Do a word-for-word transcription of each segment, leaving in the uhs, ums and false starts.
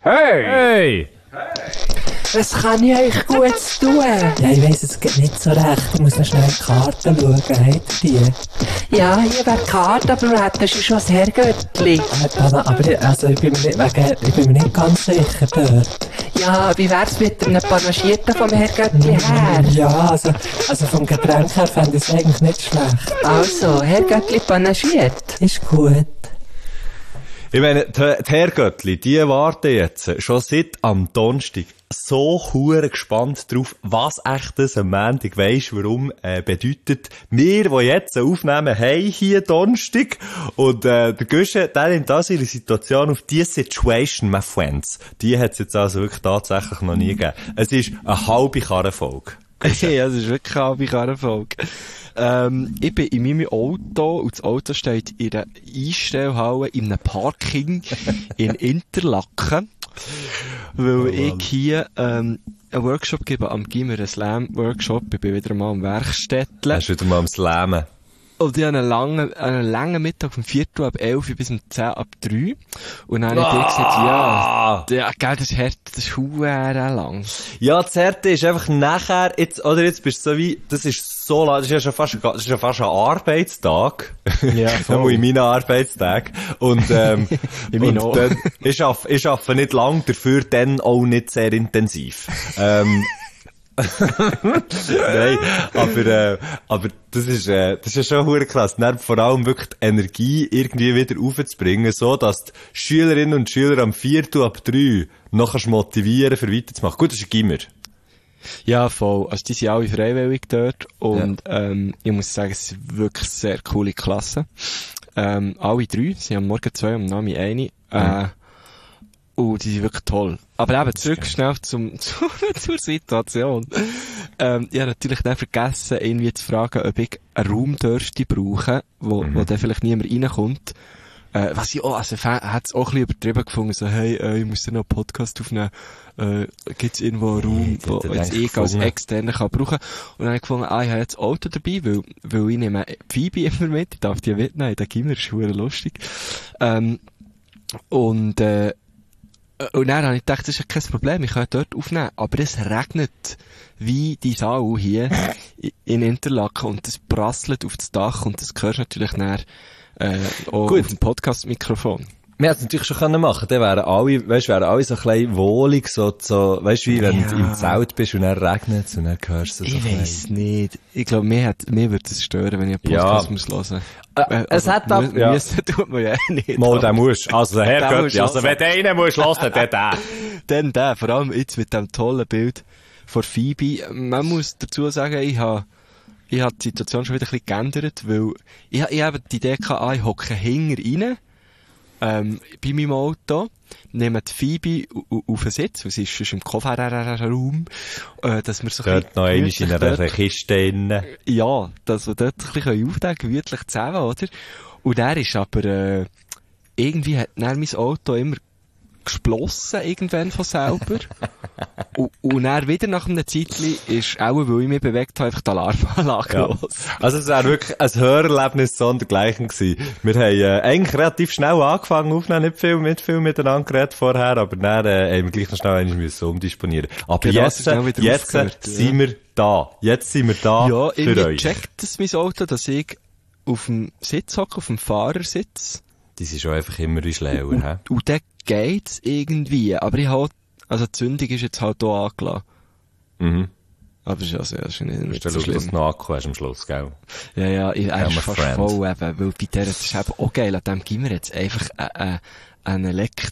Hey! Hey! Was kann ich euch Gutes tun? Ja, ich weiss, es geht nicht so recht. Ich muss noch schnell die Karten schauen. Habt ihr die? Ja, hier wäre die Karte, aber du hättest schon das Herrgöttli. Äh, aber ich, also ich, bin mir nicht, wegen, ich bin mir nicht ganz sicher dort. Ja, wie wär's mit einem Panagierten vom Herrgöttli her? Ja, also, also vom Getränk her fände ich es eigentlich nicht schlecht. Also, Herrgöttli panagiert. Ist gut. Ich meine, die, die Herrgöttli, die warten jetzt schon seit am Donnerstag so hure gespannt drauf, was echt das am Montag, weisst warum, äh, bedeutet. Wir, die jetzt aufnehmen, haben hier Donnerstag und äh, der Güsche, der nimmt also ihre Situation auf die Situation, my friends. Die hat es jetzt also wirklich tatsächlich noch nie gegeben. Es ist eine halbe Karrenfolge. Ja, es ist wirklich eine halbe Karrenfolge. Ähm, ich bin in meinem Auto und das Auto steht in einer Einstellhalle in einem Parking in Interlaken, weil oh, ich hier ähm, einen Workshop gebe am Gimmer, einen Slam-Workshop. Ich bin wieder mal am Werkstättle. Hast du wieder mal am Slammen? Und ich habe einen langen, einen langen Mittag vom Viertel ab elf bis um zehn ab drei. Und dann habe ich gesagt, ja, ja, gell, das ist hart, das ist verdammt lang. Ja, das Härte ist einfach nachher, jetzt, oder jetzt bist du so wie, das ist so lang, das ist ja schon fast, das ist ja fast ein Arbeitstag. Ja, voll. in meinen Arbeitstag. Und, ähm, in meinen und dann, ich arbeite, ich arbeite nicht lang, dafür dann auch nicht sehr intensiv. ähm, Nein, aber, äh, aber das ist, äh, das ist ja schon hure krass. Dann vor allem wirklich die Energie irgendwie wieder aufzubringen, so dass die Schülerinnen und Schüler am Viertel ab drei noch kannst motivieren, für weiterzumachen. Gut, das ist ein Gimmer. Ja, voll. Also, die sind alle freiwillig dort. Und, ja. ähm, ich muss sagen, es ist wirklich sehr coole Klasse. Ähm, alle drei, sie haben morgen zwei und am Nami eine. Äh, mhm. Oh, die sind wirklich toll. Aber eben, zurück schnell zum, zu, zur Situation. Ähm, ich habe natürlich dann vergessen, irgendwie zu fragen, ob ich einen Raum dürfte brauchen, wo, mhm. wo dann vielleicht niemand reinkommt. Äh, was ich auch, also, hat es auch ein bisschen übertrieben gefunden, so, hey, äh, ich muss dann noch einen Podcast aufnehmen, äh, gibt's irgendwo einen Raum, wo jetzt ich als Externe kann brauchen. Und dann habe ich gefunden, ah, ich habe jetzt Auto dabei, weil, weil ich nehme Phoebe immer mit, ich darf die mitnehmen, der Gimmer ist schon lustig. Ähm, und, äh, Und dann habe ich gedacht, das ist ja kein Problem, ich kann dort aufnehmen. Aber es regnet wie die Sau hier in Interlaken und es prasselt auf das Dach und das hörst du natürlich dann, äh, auch Gut. auf dem Podcast-Mikrofon. Wir hätten es natürlich schon können machen. Dann wären alle, weißt, wären alle so ein bisschen wohlig, so, so, weißt, wie wenn ja. du im Zelt bist und dann regnet es und dann hörst du es so. Ich weiss nicht. Ich glaube, mir hat, mir würde es stören, wenn ich einen Podcast ja. muss hören. Äh, also, es hat da, ja. Müssen tut man ja nicht. Mal, den musst. Also, Herr Göttli, also, wenn du einen musst hören, dann den. Dann den. Vor allem jetzt mit dem tollen Bild von Phoebe. Man muss dazu sagen, ich habe, ich habe die Situation schon wieder ein bisschen geändert, weil ich, ich habe die Idee gehabt, ich hocke hinten rein, ähm, bei meinem Auto, nehme die Phoebe auf den Sitz, was ist schon im Kofferraum, äh, dass wir so dort noch einmal in einer dort, Kiste drin. Ja, dass wir dort ein bisschen aufdecken, gemütlich zusammen, oder? Und er ist aber, äh, irgendwie hat dann mein Auto immer gesplossen, irgendwann von selber. und, und dann wieder nach einem Zeitchen ist auch, weil ich mich bewegt habe, einfach die Alarmanlage ja. los. Also es wäre wirklich ein Hörerlebnis sondergleichen gewesen. Wir haben äh, eigentlich relativ schnell angefangen aufzunehmen, nicht viel, nicht viel miteinander geredet vorher, aber dann äh, haben wir gleich noch schnell einmal müssen umdisponieren. Aber genau, jetzt, jetzt äh, sind ja. wir da. Jetzt sind wir da ja, für euch. Ja, checkt es mein Auto, dass ich auf dem Sitz hocke, auf dem Fahrersitz. Die sind schon einfach immer wie schlauer, und, hä? Und dann geht's irgendwie. Aber ich halt, also die Zündung ist jetzt halt hier angelassen. Mhm. Aber das ist also, das ist nicht, nicht so schlimm. Dass du noch Akku hast am Schluss, gell? Ja, ja, ich, er ist fast friend. voll eben, weil bei der, das ist eben auch geil, an dem Gimmer jetzt einfach eine, eine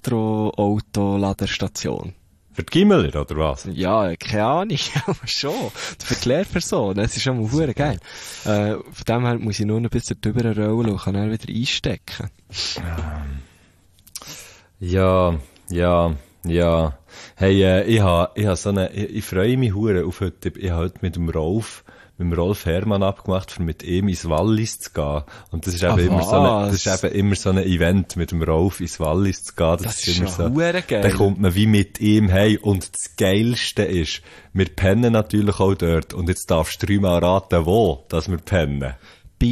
Elektroauto-Laderstation. Für die Gimmeler, oder was? Ja, keine Ahnung, aber schon. Für die Lehrperson, das ist schon mal verdammt geil. Äh, von dem her muss ich nur noch ein bisschen drüber rollen und kann dann wieder einstecken. Ja, ja, ja. Hey, äh, ich ha, ich ha so eine, ich, ich freue mich hure auf heute, ich ha heute mit dem Rolf, mit dem Rolf Herrmann abgemacht, für mit ihm ins Wallis zu gehen. Und das ist eben Ach, immer so eine, das ist eben immer so ein Event, mit dem Rolf ins Wallis zu gehen. Das, das ist, ist immer so, geil. Da kommt man wie mit ihm hey. Und das Geilste ist, wir pennen natürlich auch dort. Und jetzt darfst du dreimal raten, wo, dass wir pennen. Bei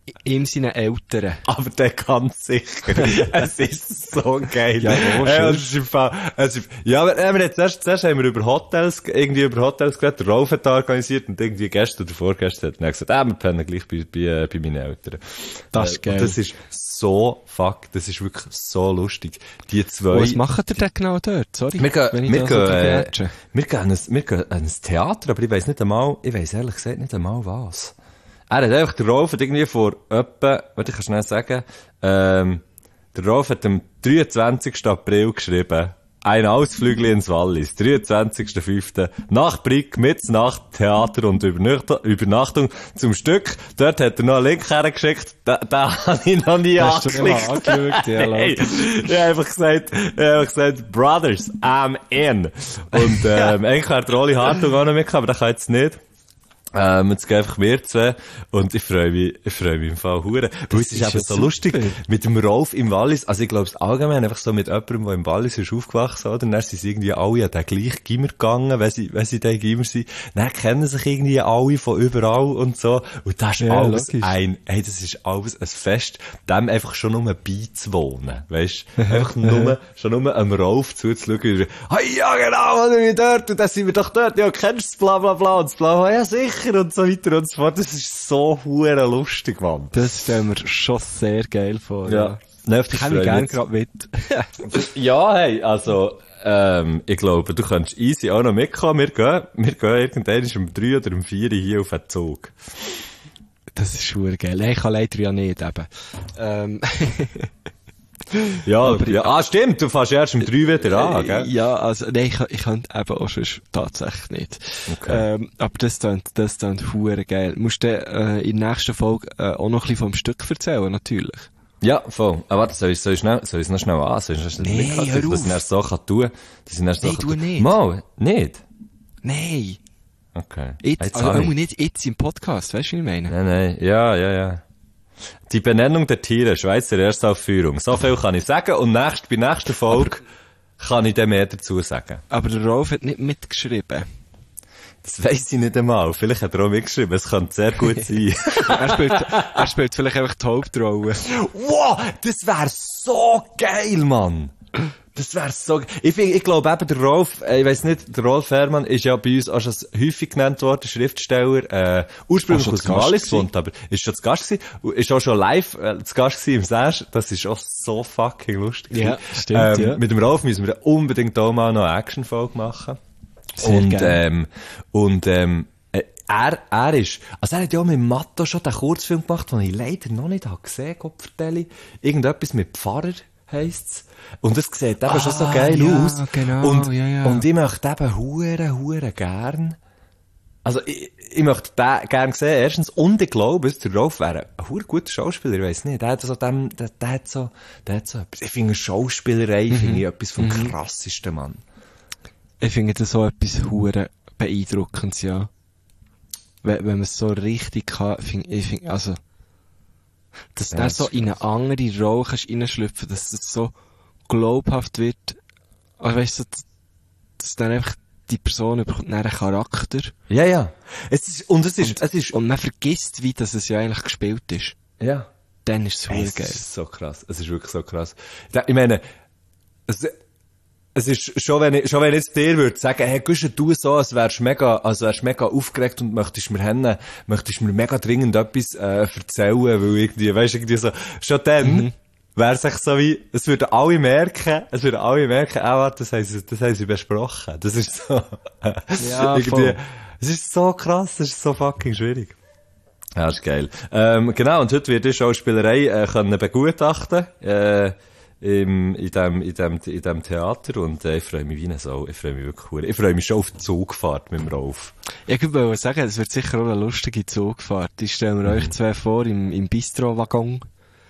ihm seinen Eltern. Aber der ganz sicher. Es ist so geil. Ja, wo ja, schon. es ist im Fall, es ist, ja, aber, äh, wir haben zuerst, zuerst haben wir über Hotels, irgendwie über Hotels geredet, der Rolf hat da organisiert und irgendwie gestern oder vorgestern hat er gesagt, ah, wir pennen gleich bei, bei, bei meinen Eltern. Das ist Äh, geil. und das ist so, fuck, das ist wirklich so lustig. Die zwei... Was macht ihr denn genau dort? Sorry. Wir gehen, wenn ich wir da gehen, so äh, vergrätsche. wir gehen an ein, wir gehen an ein Theater, aber ich weiss nicht einmal, ich weiss ehrlich gesagt nicht einmal was. Er hat einfach, der Rolf hat irgendwie vor etwa, warte, ich kann schnell sagen, ähm, der Rolf hat am dreiundzwanzigsten April geschrieben, ein Ausflügel ins Wallis, dreiundzwanzigsten fünften Nach Brig, Mitternacht, Theater und Übernacht- Übernachtung zum Stück. Dort hat er noch einen Link hergeschickt, da, da habe ich noch nie Hast du den mal angeklickt. angeschaut? Ja, Hey, logisch. ich habe einfach gesagt, ich habe einfach gesagt, Brothers, I'm in. Und, ähm, eigentlich wäre der Oli Hartung auch noch mitgekommen, aber der kann jetzt nicht. Ähm, jetzt gehen einfach wir zwei. Und ich freue mich, ich freue mich im Fall hure. Weil es ist ist eben ja so lustig. super. Mit dem Rolf im Wallis, also ich glaube es allgemein einfach so mit jemandem, der im Wallis ist aufgewachsen, oder? Dann sind sie irgendwie alle an den gleichen Gimmer gegangen, wenn sie, wenn sie den Gimmer sind. Dann kennen sich irgendwie alle von überall und so. Und das ist Ja, alles logisch. ein, hey, das ist alles ein Fest, dem einfach schon nur beizuwohnen, weisst? Einfach nur, schon nur am Rolf zuzuschauen. Hey, ja, genau, oder wie dort, und dann sind wir doch dort, ja, kennst du das, bla, bla, bla, und das bla, ja, sicher, und so weiter und so fort. Das ist so hure lustig, Mann. Das stellen wir schon sehr geil vor. Ja. Nein, auf das Ich kann mich freue gerne mich gerade mit. Ja, hey, also, ähm, ich glaube, du kannst easy auch noch mitkommen. Wir gehen, wir gehen irgendwann um drei oder um vier hier auf den Zug. Das ist schon geil. Nein, ich kann leider ja nicht eben. Ähm, Ja, aber, ja, ah, stimmt, du fährst erst um drei wieder an, gell? ja, also, nein, ich, ich könnte eben auch schon tatsächlich nicht. Okay. Ähm, aber das klingt, das klingt hure geil. Musst du äh, in der nächsten Folge äh, auch noch ein bisschen vom Stück erzählen, natürlich. Ja, voll. Aber warte, soll ich, soll ich schnell, soll ich es noch schnell an? Soll ich es Nee, nicht hör dass auf. ich es so kann tun? Dass ich es so Nein, kann tu tun? nicht. Mal, nicht? Nein. Okay. Jetzt, also, habe ich- auch nicht jetzt im Podcast, weißt du, wie ich meine? Nein, nein, ja, ja, ja. Die Benennung der Tiere, Schweizer Erstaufführung. So viel kann ich sagen und nächst, bei nächster Folge kann ich dem mehr dazu sagen. Aber der Rolf hat nicht mitgeschrieben. Das weiss ich nicht einmal. Vielleicht hat er auch mitgeschrieben. Es könnte sehr gut sein. er, spielt, er spielt vielleicht einfach die Hauptrolle. Wow, das wär so geil, Mann. Das wär so ge- Ich find, ich glaube eben, der Rolf, äh, ich weiss nicht, der Rolf Herrmann ist ja bei uns auch schon häufig genannt worden, Schriftsteller, äh, ursprünglich Auch schon aus zu dem Gast Wallis gewesen. gewohnt, aber ist schon zu Gast gewesen, und ist auch schon live, äh, zu Gast gewesen im Sash. Das ist auch so fucking lustig. Ja, gewesen. stimmt, ähm, ja. Mit dem Rolf müssen wir unbedingt auch mal noch eine Action-Folge machen. Sehr und, gerne. ähm, und, ähm, äh, er, er ist, also er hat ja mit Matto schon den Kurzfilm gemacht, den ich leider noch nicht habe gesehen, Gott vertelle. Irgendetwas mit Pfarrer heisst's. Und es sieht eben schon so Ah, geil ja, aus. genau, und, ja, ja. und ich möchte eben hure, hure gern, also ich, ich möchte den gern sehen, erstens, und ich glaube, es, der Rolf wäre ein hure guter Schauspieler, ich weiss nicht, der hat so dem, der, der hat so, der hat so etwas, ich finde Schauspielerei, finde ich etwas vom krassesten, Mann. Ich finde das so etwas hure beeindruckendes, ja. Wenn, wenn man es so richtig kann, finde ich, find, also, dass Ja, der das so ist in eine andere Rolle kannst reinschlüpfen, dass das so glaubhaft wird, also weißt du, dass, dass dann einfach die Person bekommt einen Charakter Ja, ja. Es ist, und es ist, es ist, und man vergisst, wie das es ja eigentlich gespielt ist. ja. Dann ist es Hey, hure es geil. ist so krass. Es ist wirklich so krass. Da- Ich meine, es, es ist schon, wenn ich, schon wenn ich jetzt dir würde sagen, hey, Guschen, du so, als wärst mega, als wärst mega aufgeregt und möchtest mir hennen, möchtest mir mega dringend etwas, äh, erzählen, weil irgendwie, weisst du, irgendwie so, schon dann, Mhm. wär's echt so wie, es würden alle merken, es würden alle merken, ah, warte, das haben sie, das haben sie besprochen. Das ist so, Ja, irgendwie, voll. es ist so krass, es ist so fucking schwierig. Ja, ist geil. Ähm, genau, und heute wird die Schauspielerei äh, können begutachten, äh, im, in dem, in dem, in dem Theater, und äh, ich freue mich wie eine Sau. Ich freue mich wirklich hure. Ich freue mich schon auf die Zugfahrt mit dem Rolf. Ich würde sagen, es wird sicher auch eine lustige Zugfahrt. Ich stelle mir euch zwei vor im, im Bistro-Waggon.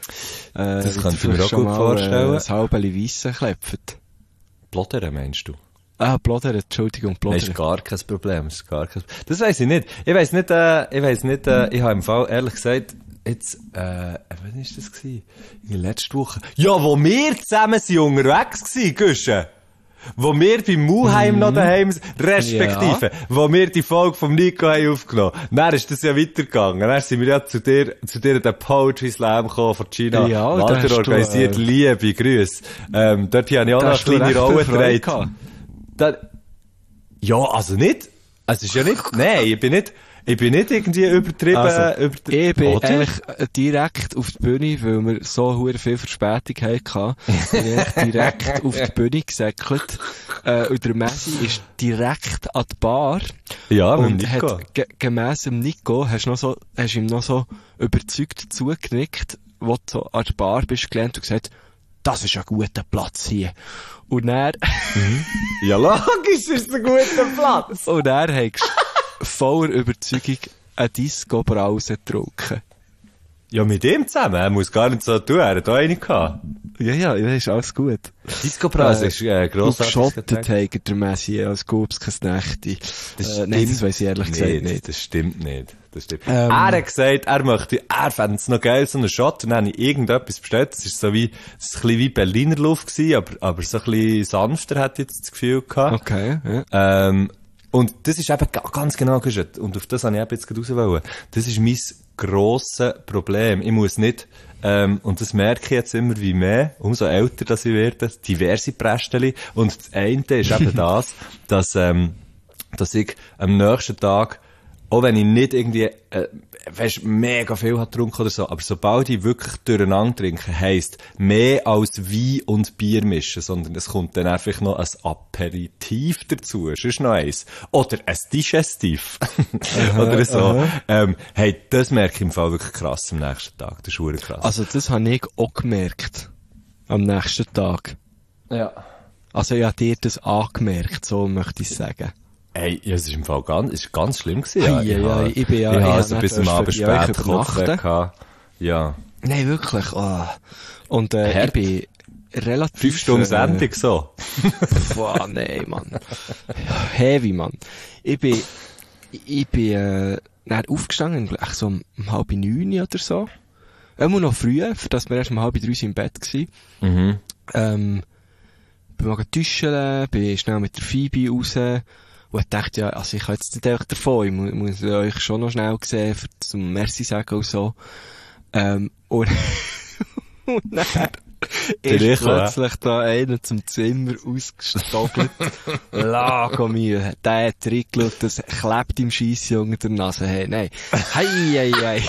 Äh, Das wie könnte ich ihr mir vielleicht auch schon gut mal, vorstellen. Äh, ein halbes Weissen klepft. Plodern, meinst du? Ah, Plodern, Entschuldigung, Das ist Plodern. gar kein Problem, das ist gar kein Das weiss ich nicht. Ich weiss nicht, äh, ich weiss nicht, äh, ich habe im Fall, ehrlich gesagt, jetzt, äh, wann ist das gewesen? In der letzten Woche. Ja, wo wir zusammen sind unterwegs gewesen, Güsche. wo wir beim Muheim Mhm. noch daheim sind, respektive, Ja. wo wir die Folge vom Nico haben aufgenommen. Dann ist das ja weitergegangen. Dann sind wir ja zu dir, zu dir den Poetry Slam gekommen von Gina Ja, und da Walter hast du, organisiert. äh, Liebe Grüße. Ähm, dort habe ich auch Da noch hast du eine kleine recht Rolle viel Freude getragen. Da, ja, also nicht, es ist ja nicht, nein, ich bin nicht, ich bin nicht irgendwie übertrieben, Also, übertrieben. ich bin Oder? eigentlich äh, direkt auf die Bühne, weil wir so hure viel Verspätung hatten. bin ich direkt auf die Bühne gesäckelt. Äh, und der Messi ist direkt an die Bar. Ja, mit dem und Nico. hat ge gemäss dem Nico hast du noch so, hast ihm noch so überzeugt zugenickt, wo du so an der Bar bist gelernt und gesagt, das ist ein guter Platz hier. Und dann, Ja, logisch ist es ein guter Platz. und dann hast du voller Überzeugung eine Disco-Brause getrunken. Ja, mit ihm zusammen, er muss gar nicht so tun, er hat auch eine gehabt. Ja, ja, das ist alles gut. Disco-Brause Äh, ist äh, grossartig. Geschottet haben der Messi als Gubskes Nächte. Äh, nein, das weiss ich ehrlich gesagt nicht. nicht. Das stimmt nicht. Das stimmt. Ähm. Er hat gesagt, er möchte, er fände es noch geil, so einen Shot, und dann habe ich irgendetwas bestellt. Das ist so wie, das ist ein bisschen wie Berliner Luft gewesen, aber, aber so ein bisschen sanfter, hat jetzt das Gefühl gehabt. Okay, ja. Ähm, und das ist eben ga- ganz genau gesagt. Und auf das habe ich eben jetzt gerade raus wollen. Das ist mein grosses Problem. Ich muss nicht, ähm, und das merke ich jetzt immer wie mehr, umso älter das ich werde, diverse Prästeli. Und das eine ist eben das, dass, ähm, dass ich am nächsten Tag, auch wenn ich nicht irgendwie, äh, weisst, mega viel hat getrunken oder so, aber sobald ich wirklich durcheinander trinke, heisst, mehr als Wein und Bier mischen, sondern es kommt dann einfach noch ein Aperitif dazu, sonst noch eins. Oder ein Digestiv. Oder so. Ähm, hey, das merke ich im Fall wirklich krass am nächsten Tag. Das ist verdammt krass. Also das habe ich auch gemerkt. Am nächsten Tag. ja. Also ich habe dir das angemerkt, so möchte ich sagen. Hey, ja, es ist im Fall ganz, es ist ganz schlimm gewesen. Ei, ei, habe- ei, ich bin ja- ich ich habe habe also nicht bis am dürfen Abend bei spät euch Kopfweh übernachten. gehabt. Ja. Nein, wirklich. Oh. Und äh, ich Hart. bin relativ... Fünf Stunden äh, Sendung, so. Boah, nein, Mann. Heavy, Mann. Ich bin, ich bin, äh, dann aufgestanden, gleich so um, um halb neun oder so. Immer noch früh, für das wir erst um halb drei im Bett waren. Mhm. Ähm, bin mal duschen, bin schnell mit der Phoebe raus. Und ich dachte, ja, also ich kann jetzt nicht einfach davon, ich mu muss euch schon noch schnell sehen, für zum Merci sagen und so. Ähm, und, und dann ist Rico, plötzlich da einer zum Zimmer ausgestoppelt. Lago mir, der hat reingeschaut, das klebt im Scheisse unter der Nase. Hey, nein. Hei, hei, hei.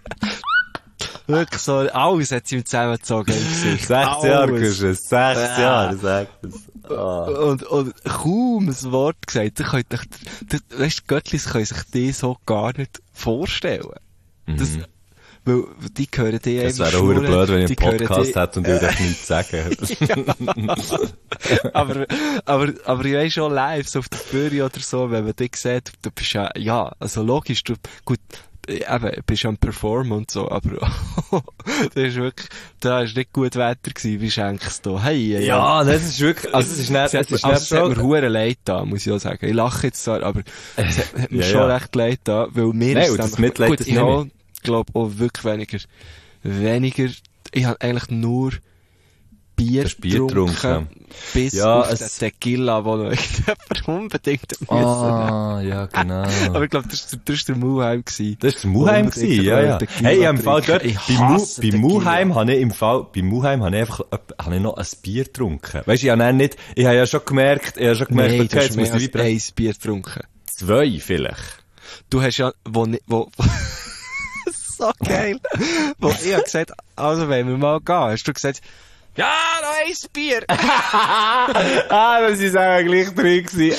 Wirklich so, alles hat sie ihm zusammengezogen im Gesicht. Sechs Jahre, Alles. Guschen. Sechs Ja. Jahre, sagt es. Ah. Und, und kaum ein Wort gesagt. Da könnt euch, das, weißt, die Göttlis können sich die so gar nicht vorstellen. Das, weil, die hören die Es einfach wäre auch schnurren, blöd, wenn ich die einen hören Podcast die- hätte und ich das nichts sagen. aber, aber, aber ich weiss schon live, so auf der Bühne oder so, wenn man dich sieht, du bist ja, ja, also logisch, du, gut, eben, du bist am Performen und so, aber, das ist wirklich, da ist nicht gut Wetter gewesen, wie schenkst du, hey, hey, Ja, das ist wirklich, also es ist nicht, Es hat, es ist also, nicht es hat mir so. hure leid da, muss ich auch sagen. Ich lache jetzt zwar, aber es hat, hat mir Ja, schon ja. recht leid da, weil mir Nein, ist und es das einfach- Mitleid, gut, das ich nehme habe, glaube auch wirklich weniger, weniger, ich habe eigentlich nur Bier, Das Bier getrunken, getrunken. bis Ja, auf es- den Tequila, wo noch irgendjemand unbedingt müssen. Ah, ja, genau. Aber ich glaube, das war das war der Muheim gewesen. Das war der Muheim Unbedingt gewesen, ja, ja. Tequila Hey, im Fall dort, trinken. bei, Ich Mu, hasse bei Tequila. Muheim habe ich im Fall, bei Muheim habe ich einfach, öp- habe ich noch ein Bier getrunken. Weisst du, ich habe dann nicht, ich habe ja schon gemerkt, ich habe schon gemerkt, Nein, du okay, hast jetzt muss mehr ich als wie ein Bier getrunken. zwei vielleicht. Du hast ja, wo, ni- wo, so geil, wo ich hab gesagt, also wenn wir mal gehen, hast du gesagt, ja, noch ein Bier. Ah, das ist auch gleich drin gewesen.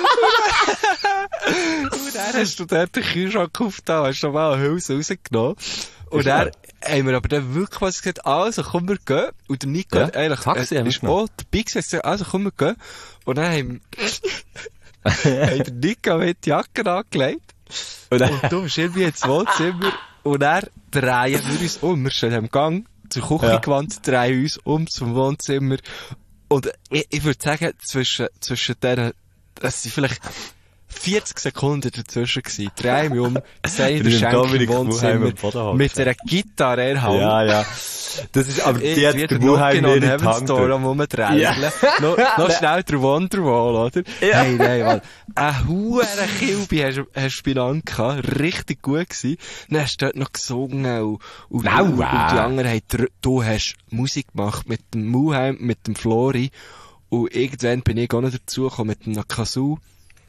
Und dann hast du dort den Kühlschrank aufgetan, hast du mal eine Hülse rausgenommen. Und dann haben wir aber dann wirklich was gesagt, also komm, wir gehen. Und der Nico Ja, hat eigentlich, Taxi äh, haben wir ist genommen. auch dabei gesagt, also komm, wir gehen. Und dann haben, haben der Nico mit die Jacke angelegt. Und dann, Und du bist irgendwie ins Wohnzimmer und dann drehen wir uns um. Wir stehen am Gang zur Küche Ja. gewandt, drehen uns um zum Wohnzimmer. Und ich, ich würde sagen, zwischen, zwischen denen, das sind vielleicht vierzig Sekunden dazwischen gewesen. Drei mich um, sei der Mit Schenk Dominik im Wohnzimmer, Muheim am Boden hocken. mit einer Gitarre erhalten. Ja, ja. Das ist, aber die hat der Muheim Muheim nicht nicht in in die Hand Store gedrückt. am Rumdrängeln. Ja. noch, noch schnell der Wonderwall, oder? Ja. Hey, nein, weil, eine hure Kilbe hast, hast du benannt gehabt. Richtig gut gewesen. Dann hast du dort noch gesungen und, und, Aua. und, und die anderen haben, du hast Musik gemacht mit dem Muheim, mit dem Flori. Und irgendwann bin ich auch noch dazugekommen mit dem Nakasu.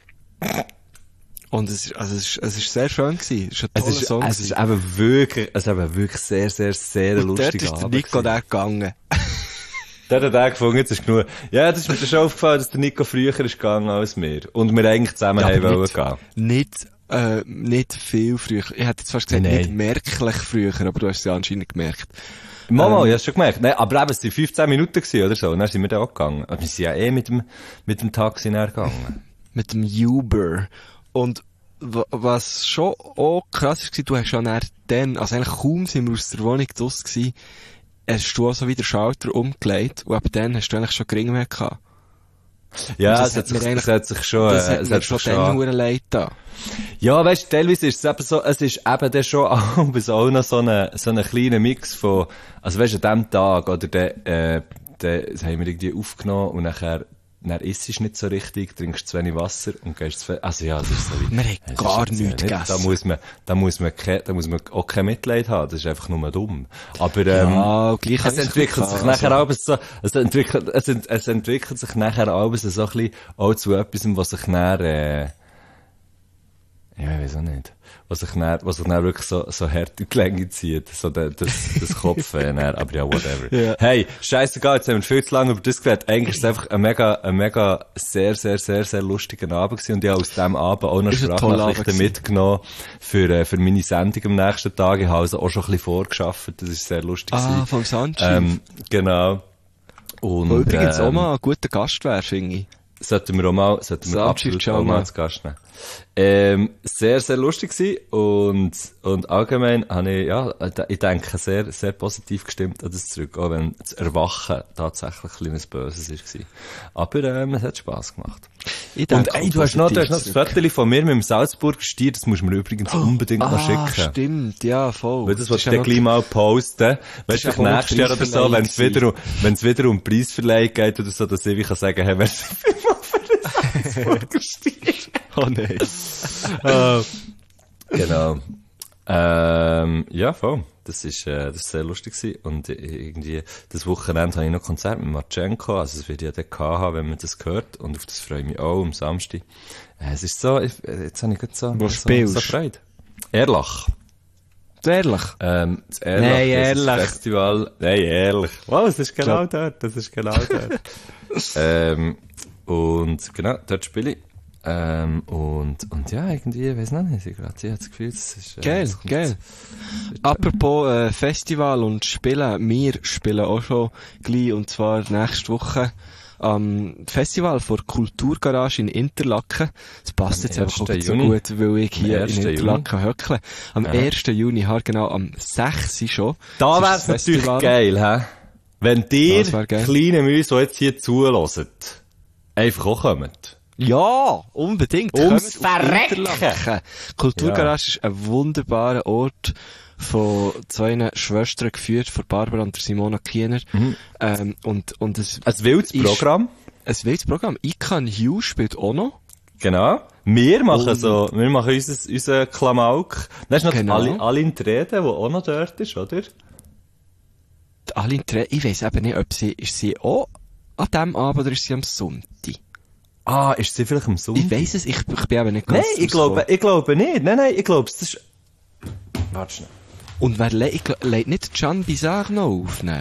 Und es ist, also es ist, es ist sehr schön gewesen. Es ist ein Es toller ist, Song. es ist eben wirklich, es ist eben wirklich sehr, sehr, sehr und dort lustig. ist der Nico da gegangen. Der hat auch gefunden, jetzt ist genug. Ja, das ist mir schon aufgefallen, dass der Nico früher ist gegangen als wir. Und wir eigentlich zusammen Ja, haben aber wollen nicht- gehen. Nicht, äh, nicht viel früher. Ich hätte jetzt fast gesagt, Nein. nicht merklich früher, aber du hast es ja anscheinend gemerkt. Mama, Ähm. ich hab's schon gemerkt. Nein, aber eben, es waren fünfzehn Minuten gewesen, oder so. Und dann sind wir da auch gegangen. Aber wir sind ja eh mit dem, mit dem Taxi näher gegangen. Mit dem Uber. Und wa- was schon auch krass war, du hast schon näher dann, also eigentlich kaum sind wir aus der Wohnung draus gewesen, hast du auch so wieder den Schalter umgelegt und ab dann hast du eigentlich schon gering mehr gehabt. Ja, Und das es hat hat mir sich, eigentlich- es hat sich schon, Das äh, hat es mir hat schon sich dann schon, hure leid da. ja, weißt du, teilweise ist es eben so, es ist eben dann schon auch, auch noch so eine, so eine kleine Mix von, also weißt du, an dem Tag, oder der, äh, der, das haben wir irgendwie aufgenommen und nachher, dann isst du nicht so richtig, trinkst zu wenig Wasser und gehst zu, also ja, das ist so wie, Wir haben das ist gar jetzt ja nichts nicht- gegessen. Da muss man, da muss man, ke, da muss man auch kein Mitleid haben, das ist einfach nur dumm. Aber, ähm, Ja, und gleich es habe ich entwickelt es sich gehabt, nachher also. alles so, es entwickelt, es, ent, es entwickelt sich nachher alles so ein bisschen auch zu etwas, was sich nachher, äh, ja, ich weiß auch nicht. Was sich dann, was sich dann wirklich so, so hart in die Länge zieht. So der, das, das Kopf, äh, dann, aber ja, whatever. Ja. Hey, scheissegal, jetzt haben wir viel zu lange über das geredet. Eigentlich ist es einfach ein mega, ein mega, sehr, sehr, sehr, sehr lustiger Abend gewesen. Und ich habe aus diesem Abend auch noch Ist ein toller Sprachnachrichten Abend mitgenommen für, äh, für meine Sendung am nächsten Tag. Ich habe also auch schon ein bisschen vorgeschafft. Das ist sehr lustig Ah, gewesen. vom Sanchi. Ähm, genau. Und, Wo übrigens ähm, auch mal ein guter Gast wäre, finde ich. sollten wir auch mal, sollten wir Sanchi absolut Chama. auch mal als Gast nehmen. Ähm, sehr, sehr lustig gewesen und, und allgemein habe ich, ja, ich denke, sehr, sehr positiv gestimmt an das zurück, auch wenn das Erwachen tatsächlich ein kleines Böses war. Aber, ähm, es hat Spass gemacht. Ich Und denke ey, du hast noch, du hast noch das zurück. Foto von mir mit dem Salzburg-Stier, das musst du mir übrigens unbedingt noch Ah, schicken. stimmt, ja, voll. Weil das willst ist du ja dann noch- gleich mal posten. Weißt du, ist ja vielleicht auch noch nächstes Jahr oder so, Preisverleihung wenn es wieder, um- wenn es wieder um Preisverleihung geht oder so, dass ich wie kann sagen, hey, merci vielmals für das Salzburg-Stier. Oh nein. Ah. Genau. Ähm, ja, voll. Das ist, äh, das ist sehr lustig gewesen. Und irgendwie, das Wochenende habe ich noch Konzert mit Marchenko. Also, das wird ja dann haben, wenn man das hört. Und auf das freue ich mich auch am Samstag. Äh, es ist so, ich, jetzt habe ich gerade so, Wo so, spielst? so Freude. Erlach. Ehrlich? Ähm, das Erlach, Nein, das ist ehrlich. Festival. Nein, ehrlich. Wow, das ist genau Glaub- dort. Das ist genau dort. ähm, und genau, dort spiele ich. Ähm, und, und ja, irgendwie, ich weiss noch nicht, ich gerade, ich habe das Gefühl, das ist, äh, Geil, das kommt- geil. Apropos äh, Festival und Spielen, wir spielen auch schon gleich, und zwar nächste Woche am Festival vor Kulturgarage in Interlaken. Das passt Am jetzt einfach auch ersten so Juni. gut, weil ich hier Am in ersten Interlaken höckle. Am Ja. ersten Juni, genau am sechsten schon. Da Das wär's ist das natürlich Festival. geil, hä? Wenn dir, Das wär geil. kleine Mäuse, die jetzt hier zuhören, einfach auch kommen. Ja, unbedingt. Ums Kommt auf Verrecken. Interlaken. Kulturgarage ist ein wunderbarer Ort von zwei Schwestern geführt, von Barbara und der Simona Kiener. Ähm, und, und es, Ein wildes Ist- Programm. ein wildes Programm. Ikan Hughes spielt auch noch. Genau. Wir machen Und- so, wir machen unser, unser Klamauk. Dann ist noch Genau. alle, alle in Rede, die auch noch dort ist, oder? Die Aline Tre, ich weiss eben nicht, ob sie, ist sie auch an dem Abend oder ist sie am Sonntag? Ah, ist sie vielleicht am Sonntag? Ich weiss es, ich, ich bin eben nicht Nein, ganz ich glaube, ich glaube nicht. Nein, nein, ich glaube, das ist... Warte schnell. Und wer le ich glaub, legt nicht Can Bizarre noch auf, ne?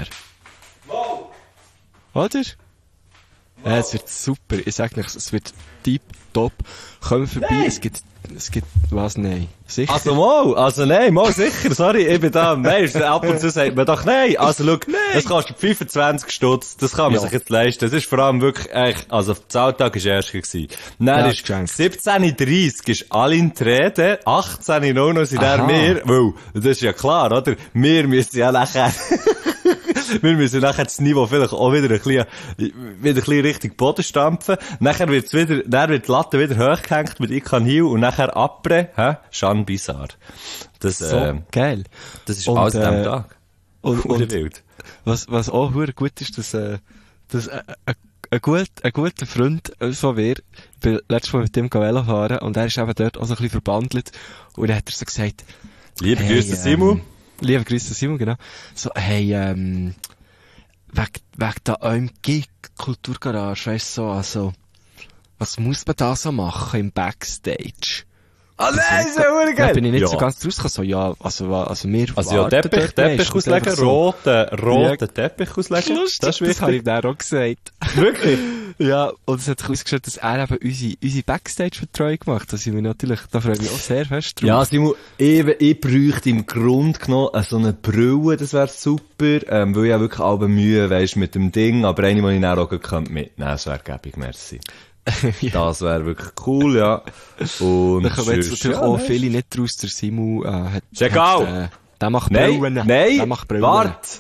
Oder? Ja, es wird super. Ich sag nicht, es wird tip top. Komm vorbei, Nein. es gibt, es gibt, was, nein. Sicher? Also mal, also nein, mal sicher, sorry, ich bin da. Nein, ab und zu sagt man doch nein. Also schau, das kostet fünfundzwanzig Stutz, das kann man Ja. sich jetzt leisten. Das ist vor allem wirklich, echt, also der Alltag war erst gewesen. Dann Ja, ist geschenkt. siebzehn Uhr dreißig ist alle in die Rede, achtzehn Uhr noch sind Aha. dann wir, weil, das ist ja klar, oder? Wir müssen ja nachher, Wir müssen nachher das Niveau vielleicht auch wieder ein bisschen, wieder ein bisschen Richtung Boden stampfen. Nachher wird's wieder, dann wird die Latte wieder hochgehängt mit Ikan Hill und nachher Après, hä? Jean Bizarre. Das, So äh, geil. das ist Und, alles an äh, diesem Tag. Und, Hure und wild. was, was auch hure gut ist, dass, äh, dass, äh, äh, ein gut, ein guter Freund von mir, ich bin letztes Mal mit dem Velo fahren und er ist eben dort auch so ein bisschen verbandelt und dann hat er so gesagt, Liebe hey, Grüße, Simon. Ähm, liebe Grüße, Simon, genau. So, hey, ähm, wegen, wegen da eurem Gig, Kulturgarage, weisst du, so, also, was muss man da so machen im Backstage? Ah, nein, ist ja hure Da geil. bin ich nicht ja. so ganz rausgekommen, so, ja, also, wa- also, wir Also ja, warten Teppich, dort Teppich meistens auslegen, einfach so. roten, roten Teppich auslegen. Lustig, Das ist das habe ich wichtig. dann auch gesagt. Wirklich? Ja, und es hat sich ausgestellt, dass er eben unsere, unsere Backstage-Betreuung macht. Da sind wir natürlich, da freue ich mich auch sehr fest drauf. Ja, Simon, ich, ich bräuchte im Grunde genommen äh, so eine Brille, das wäre super, ähm, weil ich ja wirklich alle Mühe, weisst, mit dem Ding, aber eine, die ich dann auch könnte mitnehmen, das wäre gäbig, merci. Ja. Das wäre wirklich cool, ja. Und Da kommen jetzt sonst, natürlich ja, auch weisst. viele nicht raus. Der Simu, äh, hat, Ist egal. hat, äh, der macht Nein, Brillen. nein, Der macht Brillen. wart!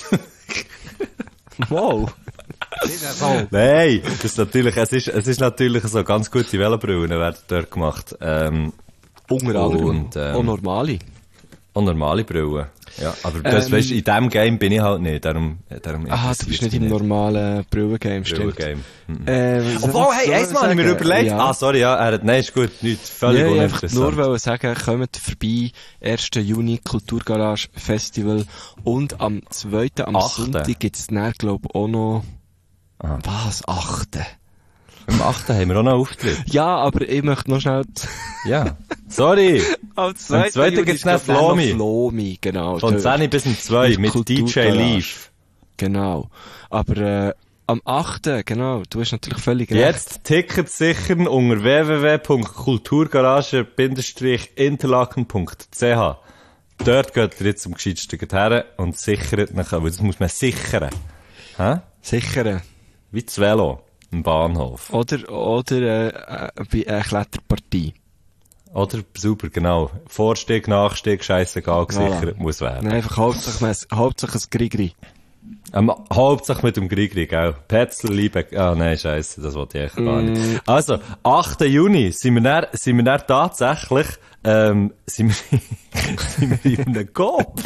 Wow. Nein, das ist natürlich, es ist, es ist natürlich so ganz gute Velobrillen werden dort gemacht, ähm, Unter anderem. Und, ähm, auch normale. und normale Brillen. Ja, aber das, Ähm, weisst, in diesem Game bin ich halt nicht, darum, darum Aha, du bist nicht im interessiert's mich normalen Brillengame, stimmt. Brillengame. Mhm. Ähm, Obwohl, hey, eins mal, ich mir überlegt. Ja. Ah, sorry, ja, er hat, nein, ist gut, nichts, völlig Ja, ich einfach uninteressant. nur wollte sagen, kommt vorbei, ersten Juni Kulturgarage Festival und am zweiten am Achten. Sonntag gibt's dann, glaub auch noch, Aha. was, achten? Am achten haben wir auch noch einen Auftritt. Ja, aber ich möchte noch schnell, Ja. Sorry. am zweiten gibt's dann Flomi. Flomi, genau. Von Dort. zehn bis um zwei Mit mit D J Kulturgarage. Leaf. Genau. Aber, äh, am achten, genau, du hast natürlich völlig recht. Jetzt Tickets sichern unter w w w punkt kulturgarage interlaken punkt c h. Dort geht ihr jetzt zum gescheitsten her und sichert nachher, weil das muss man sichern. Hä? Sicher. Wie das Velo im Bahnhof. Oder, oder, äh, äh, bei einer Kletterpartie. Oder, super, genau. Vorstieg, Nachstieg, scheissegal, gesichert Voilà. muss werden. Nein, einfach hauptsächlich, hauptsächlich ein Grigri. Ähm, Hauptsache mit dem Grigri, gell? Petzl, Liebe, ah, nein, scheisse, das wollte ich echt gar Mm. nicht. Also, achten Juni sind wir dann, sind wir dann tatsächlich, ähm, sind wir, sind wir in einem Coop.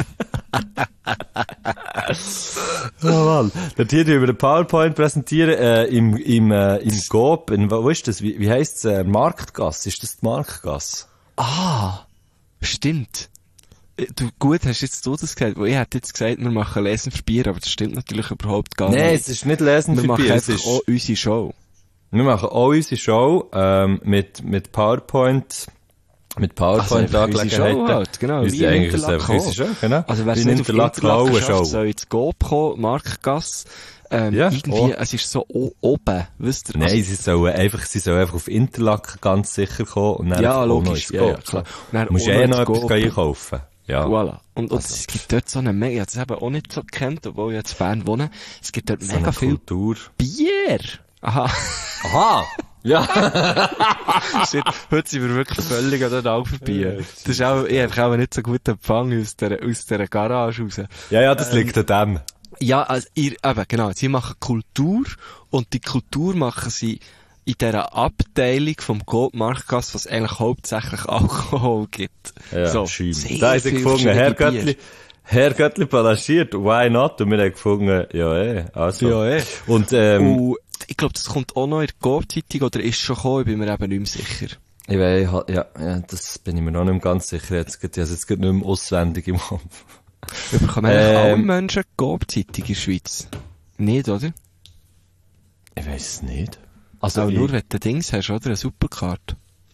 Oh Mann. Dort hier über den PowerPoint präsentieren, äh, im, im, äh, im Coop, in, wo ist das? Wie, wie heisst's, äh, Marktgasse? Ist das die Marktgasse? Ah, stimmt. Äh, Du, gut, hast jetzt du das gesagt, weil ich hätte jetzt gesagt, wir machen Lesen für Bier, aber das stimmt natürlich überhaupt gar Nein, nicht. es ist nicht Lesen Wir für machen Bier, es einfach ist, auch unsere Show. wir machen auch unsere Show, ähm, mit, mit PowerPoint, mit PowerPoint Also einfach unsere Show Angelegenheiten. halt, genau, Wir wie sind in eigentlich Interlaken einfach unsere Show, genau. Also wer Wie es in nicht auf Interlaken Interlaken Show. schafft, soll ins Coop kommen, Marktgasse. Ähm, Ja, irgendwie, oh. es ist so o- oben, wisst ihr? Nein, Also, sie sollen einfach, sie sollen einfach auf Interlaken ganz sicher kommen und dann ja, einfach auch noch logisch, ins ja, ja, Coop. klar. Und dann Du musst auch eh noch noch ins etwas Coop. einkaufen. Ja. Voilà. Und, und Also. es gibt dort so eine mega, ich habe das eben auch nicht so gekannt, obwohl ich jetzt Bern wohne. Es gibt dort So mega eine viel Kultur. Bier. Aha. Aha! Ja! Shit, heute sind wir wirklich völlig an den Augen vorbei. Das ist auch, ich habe auch nicht so gut empfangen aus der, aus der Garage raus. Ja, ja, das liegt an dem. Ja, also, ihr, eben, genau. Sie machen Kultur und die Kultur machen sie in dieser Abteilung vom Coop Marktgasse, was eigentlich hauptsächlich Alkohol gibt. Ja, so, schön. sehr Da ist er viel gefunden, Herr verschiedene Göttli, Bier. Herr Göttli palaschiert, why not? Und wir haben gefunden, ja eh, also. Ja, eh. Und, ähm, Und ich glaube, das kommt auch noch in der Coop-Zeitung oder ist schon gekommen, ich bin mir eben nicht mehr sicher. ich weiß, ha- ja, ja, das bin ich mir noch nicht mehr ganz sicher. Jetzt, geht- ich habe es jetzt gerade nicht mehr auswendig im Kopf. Bekommen eigentlich alle Ähm. Menschen Coop-Zeitung in der Schweiz? Nicht, oder? Ich weiß es nicht. Also, Also ich, nur wenn du Dings hast, oder? Eine Supercard.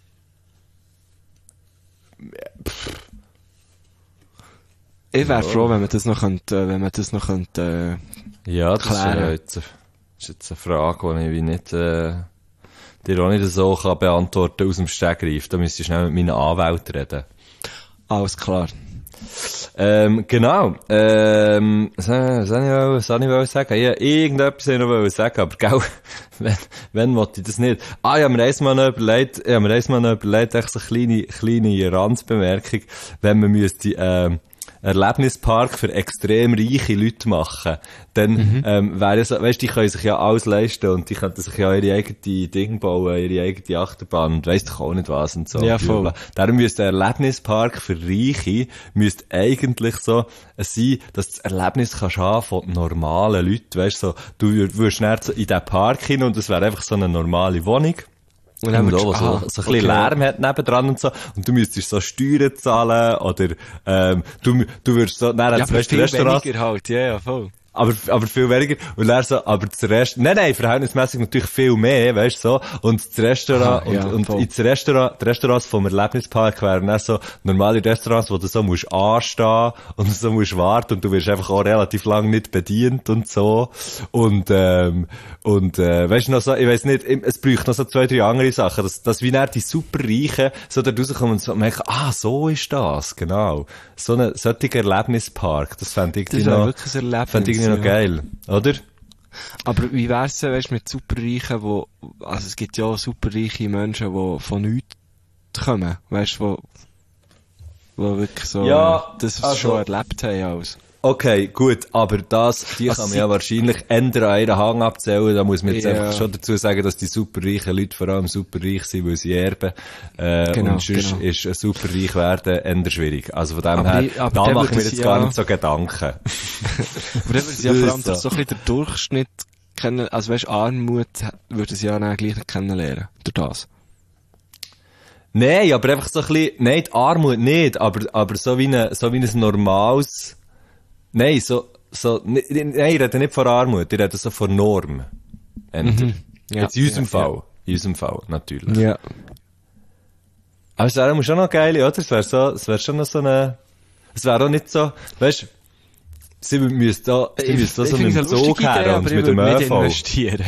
Ich wäre froh, wenn man das noch könnte, wenn man das noch könnte, ja, das ist, klären. äh, jetzt, das ist jetzt eine Frage, die ich wie nicht, äh, dir auch nicht so kann beantworten aus dem Stegreif. Da müsste ich schnell mit meinen Anwälten reden. äh, alles klar. Ähm, genau. Ähm, was, was soll ich, wollen- was soll ich wollen sagen? Ja, irgendetwas wollte ich noch wollen sagen, aber gell, wenn, wenn wollte ich das nicht? Ah, ich habe mir einmal noch überlegt, ich habe mir einmal noch überlegt, echt so eine kleine, kleine Randbemerkung, wenn man müsste, ähm, Erlebnispark für extrem reiche Leute machen, dann, mhm. ähm, wäre so, weißt, die können sich ja alles leisten und die könnten sich ja ihre eigene Ding bauen, ihre eigene Achterbahn und weiss doch auch nicht was und so. Ja, voll. Darum müsste der Erlebnispark für Reiche, müsste eigentlich so sein, dass du das Erlebnis kannst haben von normalen Leuten, weißt, so, du würdest näher so in den Park hin und es wäre einfach so eine normale Wohnung. Und dann da, wo so, ah, so ein bisschen okay. Lärm hat nebendran und so. Und du müsstest so Steuern zahlen, oder, ähm, du, du würdest so, nein, ja, zum viel Restaurant. Weniger halt, ja, ja, voll. Aber, aber viel weniger. Und dann so, aber das Rest, nein, nein, verhältnismäßig natürlich viel mehr, weißt du, so. Und das Restaurant, Aha, ja, und, und ins Restaurant, die Restaurants vom Erlebnispark wären dann so normale Restaurants, wo du so musst anstehen und so musst warten und du wirst einfach auch relativ lang nicht bedient und so. Und, ähm, und, äh, weißt du noch so, ich weiss nicht, es bräuchte noch so zwei, drei andere Sachen, dass, dass wie dann die Superreichen so da rauskommen und so merken, ah, so ist das, genau. So ein, solcher Erlebnispark, das fände ich das noch, wirklich ein Erlebnis, fände ich noch geil, oder? Aber wie wär's denn, weißt, mit Superreichen, wo, also es gibt ja auch superreiche Menschen, die von nichts kommen, weißt, wo, wo wirklich so, ja, das also, schon erlebt haben, alles. Okay, gut, aber das, die also kann man ja wahrscheinlich ändern an einen Hang abzählen. Da muss man jetzt ja. einfach schon dazu sagen, dass die superreichen Leute vor allem superreich sind, weil sie erben. Äh, genau, und sonst genau. ist superreich werden eher schwierig. Also von dem aber her, die, da machen wir jetzt ja gar nicht so Gedanken. Aber dann würde sie ja vor allem so. so ein bisschen den Durchschnitt kennen, also weißt, Armut würde sie ja dann gleich nicht kennenlernen, durch das. Nein, aber einfach so ein bisschen, nein, die Armut nicht, aber, aber so wie ein, so wie ein normales, Nein, so, so, nein, ich rede nicht von Armut, ich rede so von Norm. Mhm. Ja, jetzt in unserem ja, Fall. Ja. In unserem Fall, natürlich. Ja. Aber es wäre schon noch geil, oder? Es wäre so, es wäre schon noch so eine, es wäre auch nicht so, weißt du, sie müssten da, sie müssten da so mit dem Zug her und mit dem Ö V. Investieren.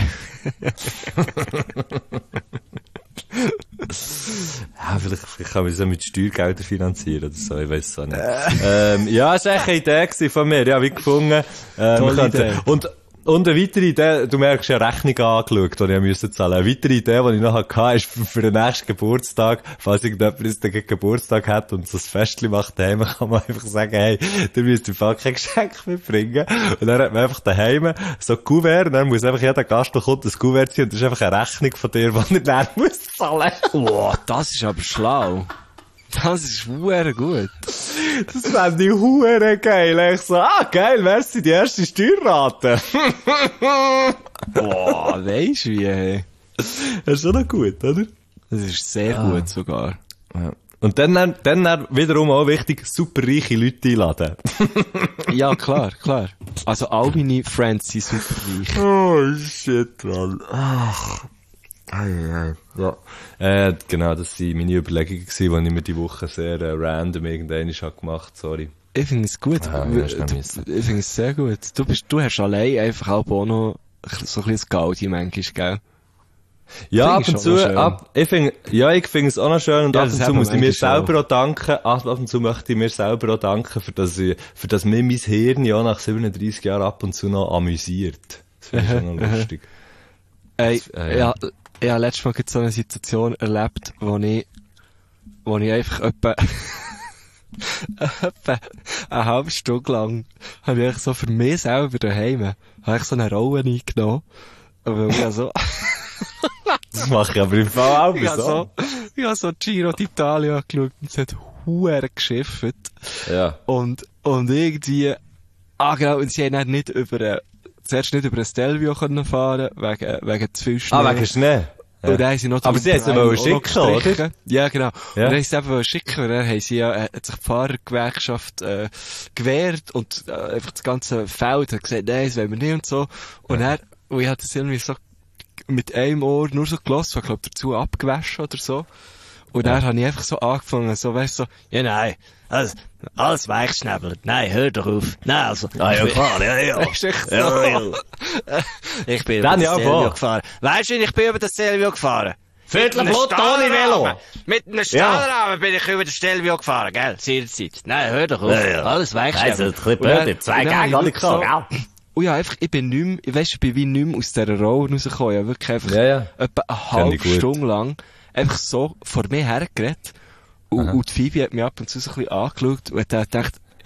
Ja, vielleicht, vielleicht kann man so mit Steuergeldern finanzieren oder so, ich weiss es auch nicht. ähm, ja, es war echt eine Idee von mir, ja, wie gefunden. Ähm, Tolle Idee. Und, und eine weitere Idee, du merkst ja Rechnung angeschaut, die ich musste zahlen. Eine weitere Idee, die ich noch hatte, ist für, für den nächsten Geburtstag, falls irgendjemand jetzt den Geburtstag hat und so ein Festchen macht daheim, kann man einfach sagen, hey, du müsst im Fall kein Geschenk mitbringen. Und dann hat man einfach daheim so ein Kuvert, und dann muss einfach jeder Gast, der kommt, ein Kuvert ziehen, und das ist einfach eine Rechnung von dir, die er dann muss zahlen. Wow, das ist aber schlau. Das ist hure gut. Das fände ich hure geil. Ich so, ah, geil, wär's die erste Steuerrate? Boah, weisst du wie, hey. Das ist schon noch gut, oder? Das ist sehr ah. gut sogar. Ja. Und dann, dann, dann wiederum auch wichtig, superreiche Leute einladen. Ja, klar, klar. Also all meine Friends sind superreich. Oh, shit, man. Ach. Ei, ei, ja. Äh, genau, das waren meine Überlegungen gewesen, die ich mir die Woche sehr äh, random irgendwann habe gemacht, sorry. Ich finde es gut. Ah, du, ich finde es sehr gut. Du bist, du hast allein einfach auch noch so ein bisschen das Gaudi manchmal, gell? Ja, ab und zu, ab, ich finde, ja, ich finde es auch noch schön und ja, ab und zu muss ich mir selber auch danken, ab und zu möchte ich mir selber auch danken, für das, ich, für das mir mein Hirn ja nach siebenunddreissig Jahren ab und zu noch amüsiert. Das finde ich schon noch lustig. Ey, das, äh, ja. Ich habe letztes Mal so eine Situation erlebt, wo ich, wo ich einfach etwa, etwa eine halbe Stunde lang, habe ich so für mich selber daheim, habe ich so eine Rolle eingenommen. Aber ich habe so, das mache ich aber im Fall auch ich so. so. Ich habe so Giro d'Italia angeschaut und es hat huere geschifft. Ja. Und, und irgendwie, ah genau, und sie haben dann nicht über, zuerst nicht über ein Stelvio können fahren, wegen, wegen zu viel Schnee. Ah, wegen Schnee? Ja. Und dann haben sie noch aber sie haben es aber schicken, oder? Ja, genau. Ja. Und dann haben sie es eben schicken, und dann haben sie ja, hat sich die Fahrergewerkschaft, äh, gewehrt, und, äh, einfach das ganze Feld hat gesagt, nein, das wollen wir nicht und so. Und ja. dann, und ich hatte das irgendwie so, mit einem Ohr nur so gelassen, ich glaube dazu abgewaschen oder so. Und ja. dann habe ich einfach so angefangen, so, weißt du, so, ja, nein, alles, alles weichschnäbelt. Nein, hör doch auf. Nein, also. Ah, ja, klar, ja, ja. Weißt du, ich so. Ja, ja. Ich bin über dann das ja, Stelvio gefahren. Weißt du, ich bin über das Stelvio gefahren. Viertelblut ohne Velo. Mit einem Stahlrahmen ja. bin ich über das Stelvio gefahren, gell? Seinerzeit. Nein, hör doch auf. Ja, ja. Alles weichschnäbelt. Also, ein bisschen blöd. Zwei Gänge habe ich gefahren, gell? Und ja, einfach, ich bin nicht mehr, weißt du, ich bin wie nicht mehr aus dieser Rolle rausgekommen. Ich habe wirklich einfach ja, ja. etwa eine halbe Stunde lang einfach so vor mir hergeredet. Und, und die Phoebe hat mich ab und zu so ein bisschen angeschaut und hat gedacht,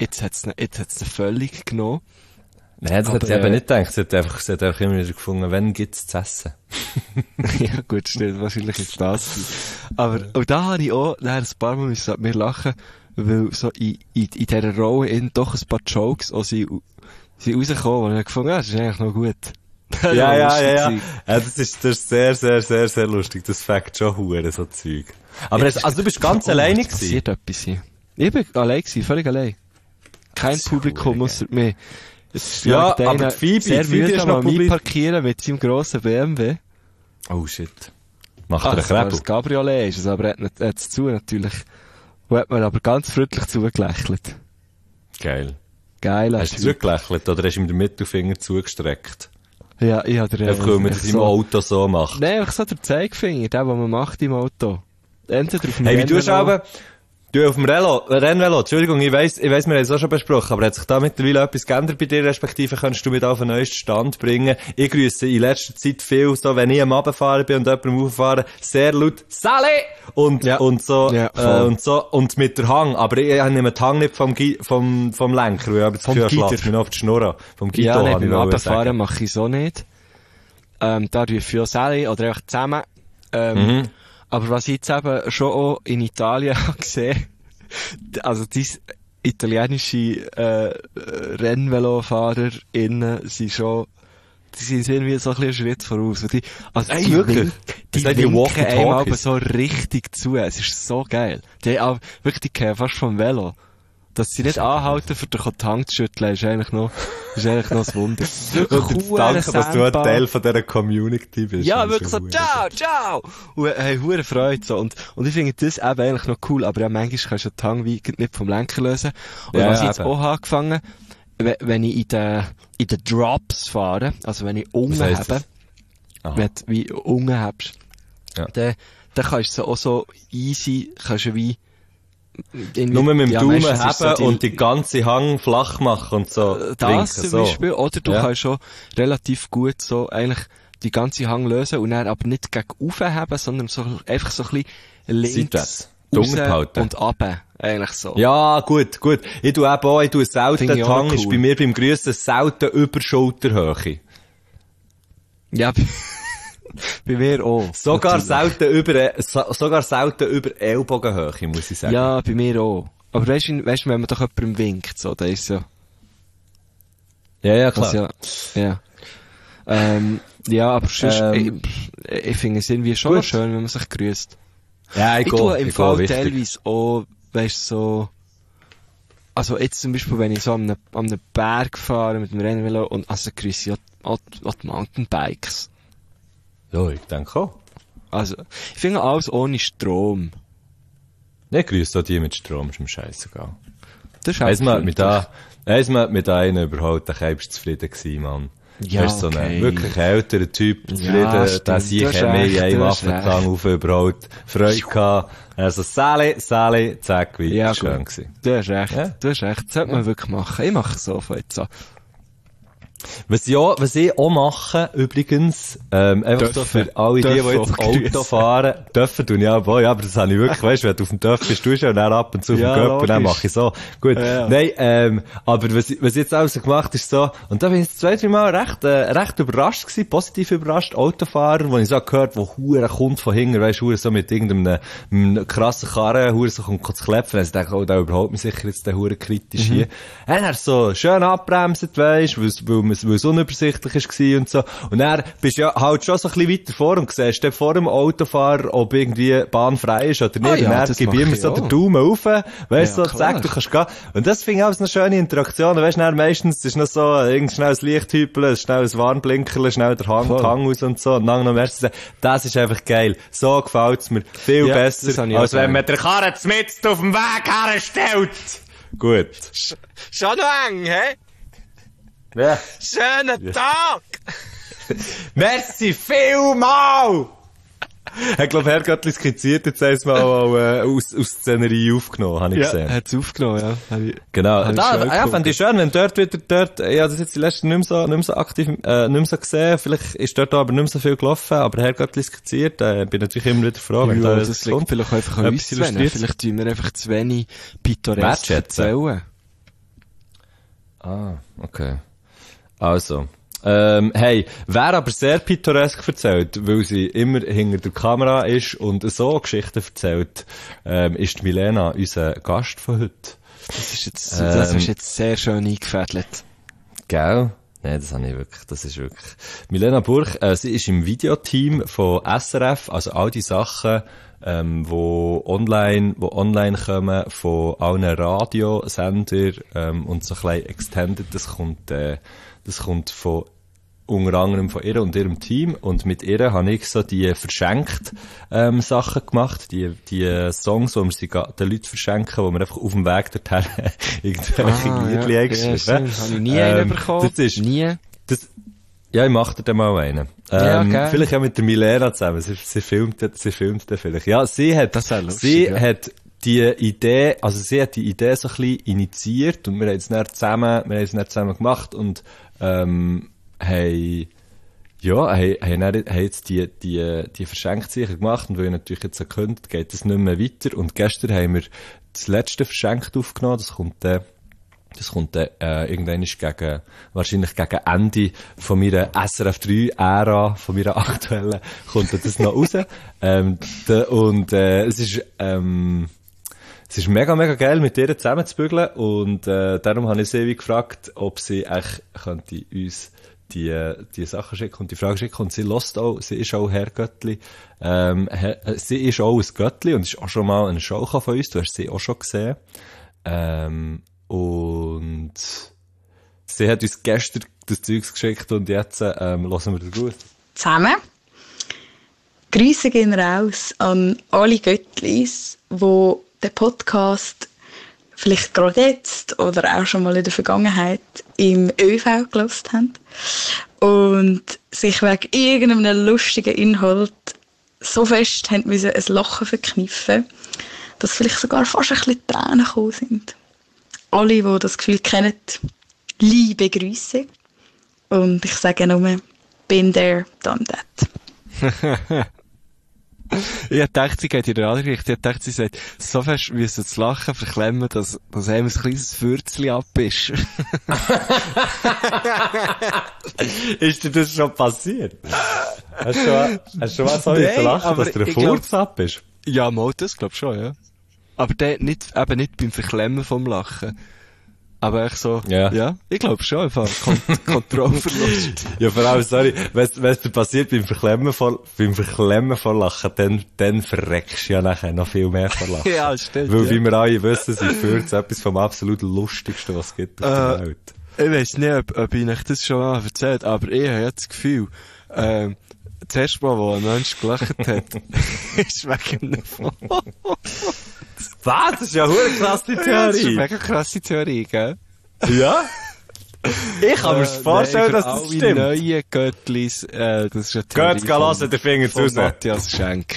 jetzt hat's ne, jetzt hat's ne völlig genommen. Nein, das Aber, hat sie eben äh, nicht gedacht. Sie hat einfach, sie hat einfach immer wieder gefunden, wenn gibt's zu essen. Ja, gut, stimmt. Wahrscheinlich ist das. Aber, und da habe ich auch, ein paar Mal müssen mir lachen, weil so in, in, in dieser Rolle in doch ein paar Jokes auch sind, sind rausgekommen, und ich habe gefunden, ja, das ist eigentlich noch gut. ja, ja, ja, ja. ja. Das ist, das ist sehr, sehr, sehr, sehr lustig. Das fängt schon hure, so Zeug. Aber es, also du bist ganz oh, alleine gewesen? gewesen? Passiert etwas hier. Ich bin allein gewesen, völlig allein. Kein Publikum außer mir. Es Ja, lag aber einer die Phoebe, sehr die Phoebe ist mühsam noch am publik. Einparkieren mit seinem grossen B M W. Oh shit. Macht Ah, er einen das war Krebel? das Cabriolet ist es, aber er hat nicht- er hat es zu, natürlich. Und hat mir aber ganz freundlich zugelächelt. Geil. Geil, Hast du zurückgelächelt oder hast du ihm den Mittelfinger zugestreckt? Ja, ich hatte Einfach, weil man das im Auto so macht. Nein, einfach so der Zeigefinger, der, was man macht im Auto. Entweder auf dem Hey, wie du Rennvelo- aber, du auf dem Relo, Rennvelo, Entschuldigung, ich weiss, ich weiss, wir haben es auch schon besprochen, aber hat sich da mittlerweile etwas geändert bei dir, respektive kannst du mich da auf den neuesten Stand bringen? Ich grüße in letzter Zeit viel, so, wenn ich am Abfahren bin und jemandem auffahren, sehr laut, Sally! Und, Ja. und so, Ja, äh, voll. und so, und mit der Hang, aber ich, ich nehme den Hang nicht vom, Gi- vom, vom Lenker, weil ich habe das Vom Gefühl, er Gitter. schlägt mir noch auf die Schnur. Vom Guido, Ja, nein, habe ich beim noch Abfahren sagen. mache ich so nicht. Ähm, da rufe ich auch Sally oder einfach zusammen. Ähm, Mhm. Aber was ich jetzt eben schon auch in Italien habe gesehen, also diese italienische äh, RennvelofahrerInnen sind schon, die sind irgendwie so ein bisschen einen Schritt voraus. Die, also Ey, die wirklich? wink- Das Die sind die winken einem aber Walkie-Talkies. so richtig zu. Es ist so geil. Die haben wirklich, die gehen fast vom Velo. Dass sie nicht anhalten, für dich die Hand zu schütteln, ist eigentlich noch, ist eigentlich noch ein Wunder. Und zu danken, dass du ein Teil von dieser Community bist. Ja, Das ist wirklich so, schon ciao, ciao! Und, hey, hure Freude, so. Und, und ich finde das eben eigentlich noch cool, aber ja, manchmal kannst du die Hang wie nicht vom Lenker lösen. Und Ja, was ich ja, jetzt eben. auch habe angefangen, we- wenn ich in den, in den Drops fahre, also wenn ich unten Was heisst habe, das? Aha. wenn du wie unten hast, Ja. dann, dann kannst du so auch so easy, kannst du wie, irgendwie- Nur mit dem ja, Daumen meistens ist so haben und die ganze Hang flach machen und so. das winken, zum so. Beispiel, oder du Ja. kannst schon relativ gut so eigentlich die ganze Hang lösen und dann aber nicht gegen oben haben, sondern so, einfach so ein bisschen links, Seitwärts. Die Unten raus behalten. und runter, eigentlich so. Ja, gut, gut. Ich tu eben auch, ich tu selten, Finde ich die auch Hang noch ist cool. bei mir beim Grüssen selten über Schulterhöhe. Ja, bei, bei mir auch. Sogar natürlich. selten über, so, sogar selten über Ellbogenhöhe, muss ich sagen. Ja, bei mir auch. Aber weißt du, weißt du, wenn man doch jemandem winkt, so, dann ist ja, ja, ja, klar. das ja, ja. Ähm, ja, aber sonst, Ähm, ich, ich finde es irgendwie schon gut. noch schön, wenn man sich grüßt. Ja, ich Ich gehe, tue im ich Fall gehe, wichtig. teilweise auch, weißt du, so, also jetzt zum Beispiel, wenn ich so an einem, an einem Berg fahre mit dem Rennvelo und, also grüße ich auch, auch, auch die Mountainbikes. Ja, ich denke auch. Also, ich finde alles ohne Strom. Ich grüße auch die mit Strom, ist mir scheissegal. Das ist Einmal auch hat mit da, einmal hat mit einem überhaupt, der Keibst zufrieden gewesen, Mann. Ja, Er ist so ein okay. wirklich älterer Typ, zufrieden, Ja, stimmt, der sich du hast mehr in recht, einem du hast Affenzahn auf überhaupt Freude gehabt. Also, Sally, Sally, zack, wie Ja, schön gut. gewesen. Du hast recht, Ja. du hast recht. Das sollte man wirklich machen. Ich mache es so von jetzt an. Was ich auch, was ich auch mache, übrigens, ähm, einfach so Dürfen. für alle die, die Dürfen jetzt auch Auto grüssen. fahren, dürfen tun ja auch, ja, aber das habe ich wirklich, weißt du, wenn du auf dem Dörf bist, du schon, und dann ab und zu auf Ja, dem Göppen, dann logisch. mache ich so. Gut. Ja. Nein, ähm, aber was, ich- was ich jetzt also gemacht ist so, und da bin ich jetzt zwei, drei Mal recht, äh, recht überrascht gewesen, positiv überrascht, Autofahrer, wo ich so gehört, wo Hure kommt von hinten, weißt du, Hure so mit irgendeinem, einem krassen Karren, Hure so kommt zu klepfen, also ich denke, oh, da überhaupt mich sicher jetzt der Hure kritisch hier. Dann hast du so schön abbremset, weisst, weil es, weil es, weil es unübersichtlich ist gewesen und so. Und dann bist du ja halt schon so ein bisschen weiter vor und siehst dann vor dem Autofahrer, ob irgendwie Bahn frei ist oder nicht. Ah ja, und dann das gebe ich mache immer ich so auch. den Daumen rauf, weißt du, Ja, so, klar. zack, du kannst gehen. Und das finde ich auch so eine schöne Interaktion. Weißt du, dann meistens ist noch so, irgend schnell ein Lichthüpeln, schnell ein Warnblinkerl, schnell der Hang, Voll. Hang aus und so, und dann noch mehr zu sagen, das ist einfach geil. So gefällt's mir viel Ja, das besser, habe ich auch als wenn gern. man der Karren mitten auf dem Weg herstellt. Gut. Schon noch eng, hä? Ja. Schönen Tag! Merci vielmal! Ich glaube, Herr Göttli skizziert jetzt einmal auch, äh, aus, aus Szenerie aufgenommen, habe ich Ja, gesehen. hat's aufgenommen, ja. Hab ich, Genau. hab ich Da, schön ja, gefunden. fände ich schön, wenn dort wieder, dort, ich habe das jetzt die letzten nicht mehr so, nicht mehr so aktiv, äh, nicht mehr so gesehen. Vielleicht ist dort aber nicht mehr so viel gelaufen, aber Herr Göttli skizziert, äh, bin natürlich immer wieder froh, wenn ja, da das etwas liegt kommt. vielleicht einfach an uns Etwas zu wenig. illustriert. Vielleicht tun wir einfach zu wenig pittoresk Wertschätzen. erzählen. Ah, okay. Also, ähm, hey, wer aber sehr pittoresk erzählt, weil sie immer hinter der Kamera ist und so Geschichten erzählt, ähm, ist die Milena, unser Gast von heute. Das ist jetzt, ähm, das ist jetzt sehr schön eingefädelt. Gell? Nein, das habe ich wirklich, das ist wirklich. Milena Burch, äh, sie ist im Videoteam von S R F, also all die Sachen, ähm, wo online, wo online kommen, von allen Radiosender, ähm, und so ein bisschen extended, das kommt, äh, das kommt von, unter anderem von ihr und ihrem Team, und mit ihr habe ich so die verschenkt, ähm, Sachen gemacht, die, die Songs, die wir sie den Leuten verschenken, wo wir einfach auf dem Weg dorthin irgendwelche ah, Liedli ja, geschrieben. Ja, habe ich nie ähm, einen bekommen. Das ist, nie. Das, ja, ich mache dir dann mal einen. Ähm, Ja, vielleicht auch mit der Milena zusammen. Sie, sie filmt, sie filmt den vielleicht. Ja, sie hat, Das wäre lustig, sie ja. hat die Idee, also sie hat die Idee so ein bisschen initiiert, und wir haben es dann zusammen, wir haben es dann zusammen gemacht, und, ähm, haben, ja, haben, haben, dann, haben jetzt die, die, die Verschenksicher gemacht, und weil ich natürlich jetzt erkannt, geht das nicht mehr weiter, und gestern haben wir das letzte verschenkt aufgenommen, das kommt dann, das kommt dann, äh, irgendwann ist gegen, wahrscheinlich gegen Ende von meiner S R F drei Ära, von meiner aktuellen, kommt dann das noch raus, ähm, de, und, äh, es ist, ähm, es ist mega, mega geil, mit ihr zusammen zu bügeln, und, äh, darum habe ich sie wie gefragt, ob sie echt könnte uns die, die Sachen schicken und die Frage schicken, und sie lässt auch, sie ist auch Herrgöttli, ähm, her, sie ist auch ein Göttli und ist auch schon mal eine Show von uns, du hast sie auch schon gesehen, ähm, und sie hat uns gestern das Zeugs geschickt, und jetzt, ähm, hören wir den Gruß. Zusammen. Grüße gehen raus an alle Göttlis, die den Podcast vielleicht gerade jetzt oder auch schon mal in der Vergangenheit im ÖV gehört haben und sich wegen irgendeinem lustigen Inhalt so fest haben müssen ein Lachen verkniffen, dass vielleicht sogar fast ein bisschen Tränen gekommen sind. Alle, die das Gefühl kennen, liebe Grüße. Und ich sage nur, been there, done that. Ich dachte, sie geht in der andere Richtung. Ich dachte, sie sagt, so fest müssen zu lachen verklemmen, dass, dass einem ein kleines Fürzli ab ist. Ist dir das schon passiert? Hast du schon, hast du schon mal so Nein, lachen, aber dass dir ein ich glaub- Furz ab ist? Ja, mal das, glaub schon, ja. Aber der nicht, eben nicht beim Verklemmen vom Lachen. Aber echt so, Ja. ja, ich glaube schon, einfach Kont- Kontrollverlust. Ja, vor allem, sorry, wenn es dir passiert beim Verklemmen vor, beim Verklemmen vor Lachen, dann, dann verreckst du ja nachher noch viel mehr vor Lachen. Ja, stimmt. Weil, ja. wie wir alle wissen, sind Furz etwas vom absolut Lustigsten, was es gibt auf der Äh, Welt. Ich weiss nicht, ob, ob ich euch das schon mal erzählt, aber ich habe jetzt das Gefühl, ähm, das erste Mal, wo ein Mensch gelacht hat, ist wegen einem Fall. Was? Das ist ja eine krasse Das ist eine mega krasse Theorie, gell? Ja? Ich kann mir Äh, vorstellen, nein, dass das für stimmt. alle neuen Göttlis, äh, das ist eine Theorie Geht, geh lassen, der Finger zu von raus. Matthias Schenk.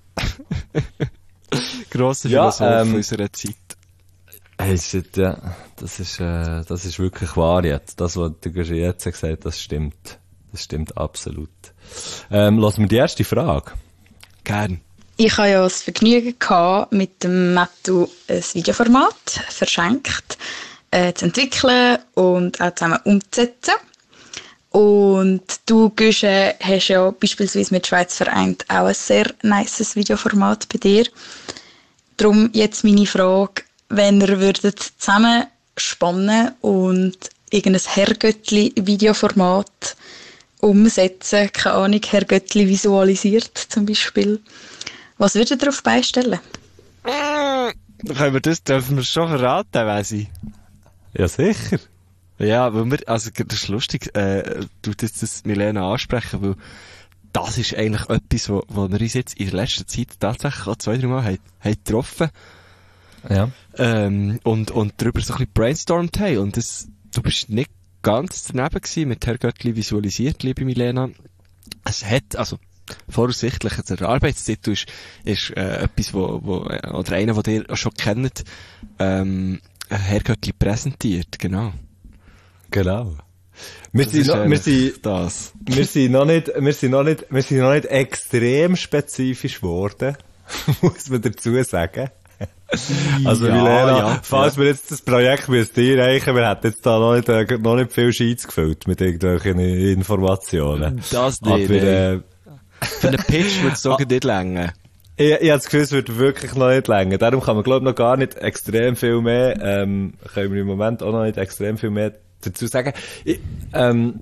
Grosser Ja, Philosoph ähm, unserer Zeit. Hey, shit, ja. Das ist, äh, das ist wirklich wahr jetzt. Das, was der Gucci jetzt gesagt hat, das stimmt. Das stimmt absolut. Ähm, lassen wir die erste Frage. Gern. Ich hatte ja das Vergnügen gehabt, mit dem Mattu ein Videoformat verschenkt äh, zu entwickeln und auch zusammen umzusetzen. Und du, Guschen, hast ja beispielsweise mit Schweiz vereint auch ein sehr nices Videoformat bei dir. Darum jetzt meine Frage, wenn ihr würdet zusammen spannen und irgendein Herrgöttli-Videoformat umsetzen, keine Ahnung, Herrgöttli visualisiert zum Beispiel, was würdet ihr auf beistellen? Können wir das, dürfen wir schon verraten, weiss ich. Ja, sicher. Ja, weil wir, also, das ist lustig, äh, du jetzt das Milena ansprechen, weil das ist eigentlich etwas, wo, wo wir uns jetzt in der letzten Zeit tatsächlich auch zwei, drei Mal haben, haben getroffen, Ja. ähm, und, und darüber so ein bisschen brainstormt haben, und das, du bist nicht ganz daneben gewesen, mit Herrgöttli visualisiert, liebe Milena. Es hat, also, voraussichtlich, der Arbeitstitel ist, ist, äh, etwas, wo, wo, oder einer, den ihr schon kennt, ähm, Herrgöttli präsentiert, genau. Genau. Wir Das sind, ist noch, wir eigentlich sind, das. wir sind noch nicht, wir sind noch nicht, wir sind noch nicht extrem spezifisch geworden. Muss man dazu sagen. Also, ja, Milena, ja, falls ja. wir jetzt das Projekt müssten einreichen, wir hätten jetzt da noch nicht, äh, noch nicht viel Sheets gefüllt mit irgendwelchen Informationen. Das nicht, Aber, äh, für einen Pitch würde es so nicht länger. Ich, ich habe das Gefühl, es wird wirklich noch nicht länger. Darum kann man, glaube ich, noch gar nicht extrem viel mehr, ähm, können wir im Moment auch noch nicht extrem viel mehr dazu sagen. Ich, ähm,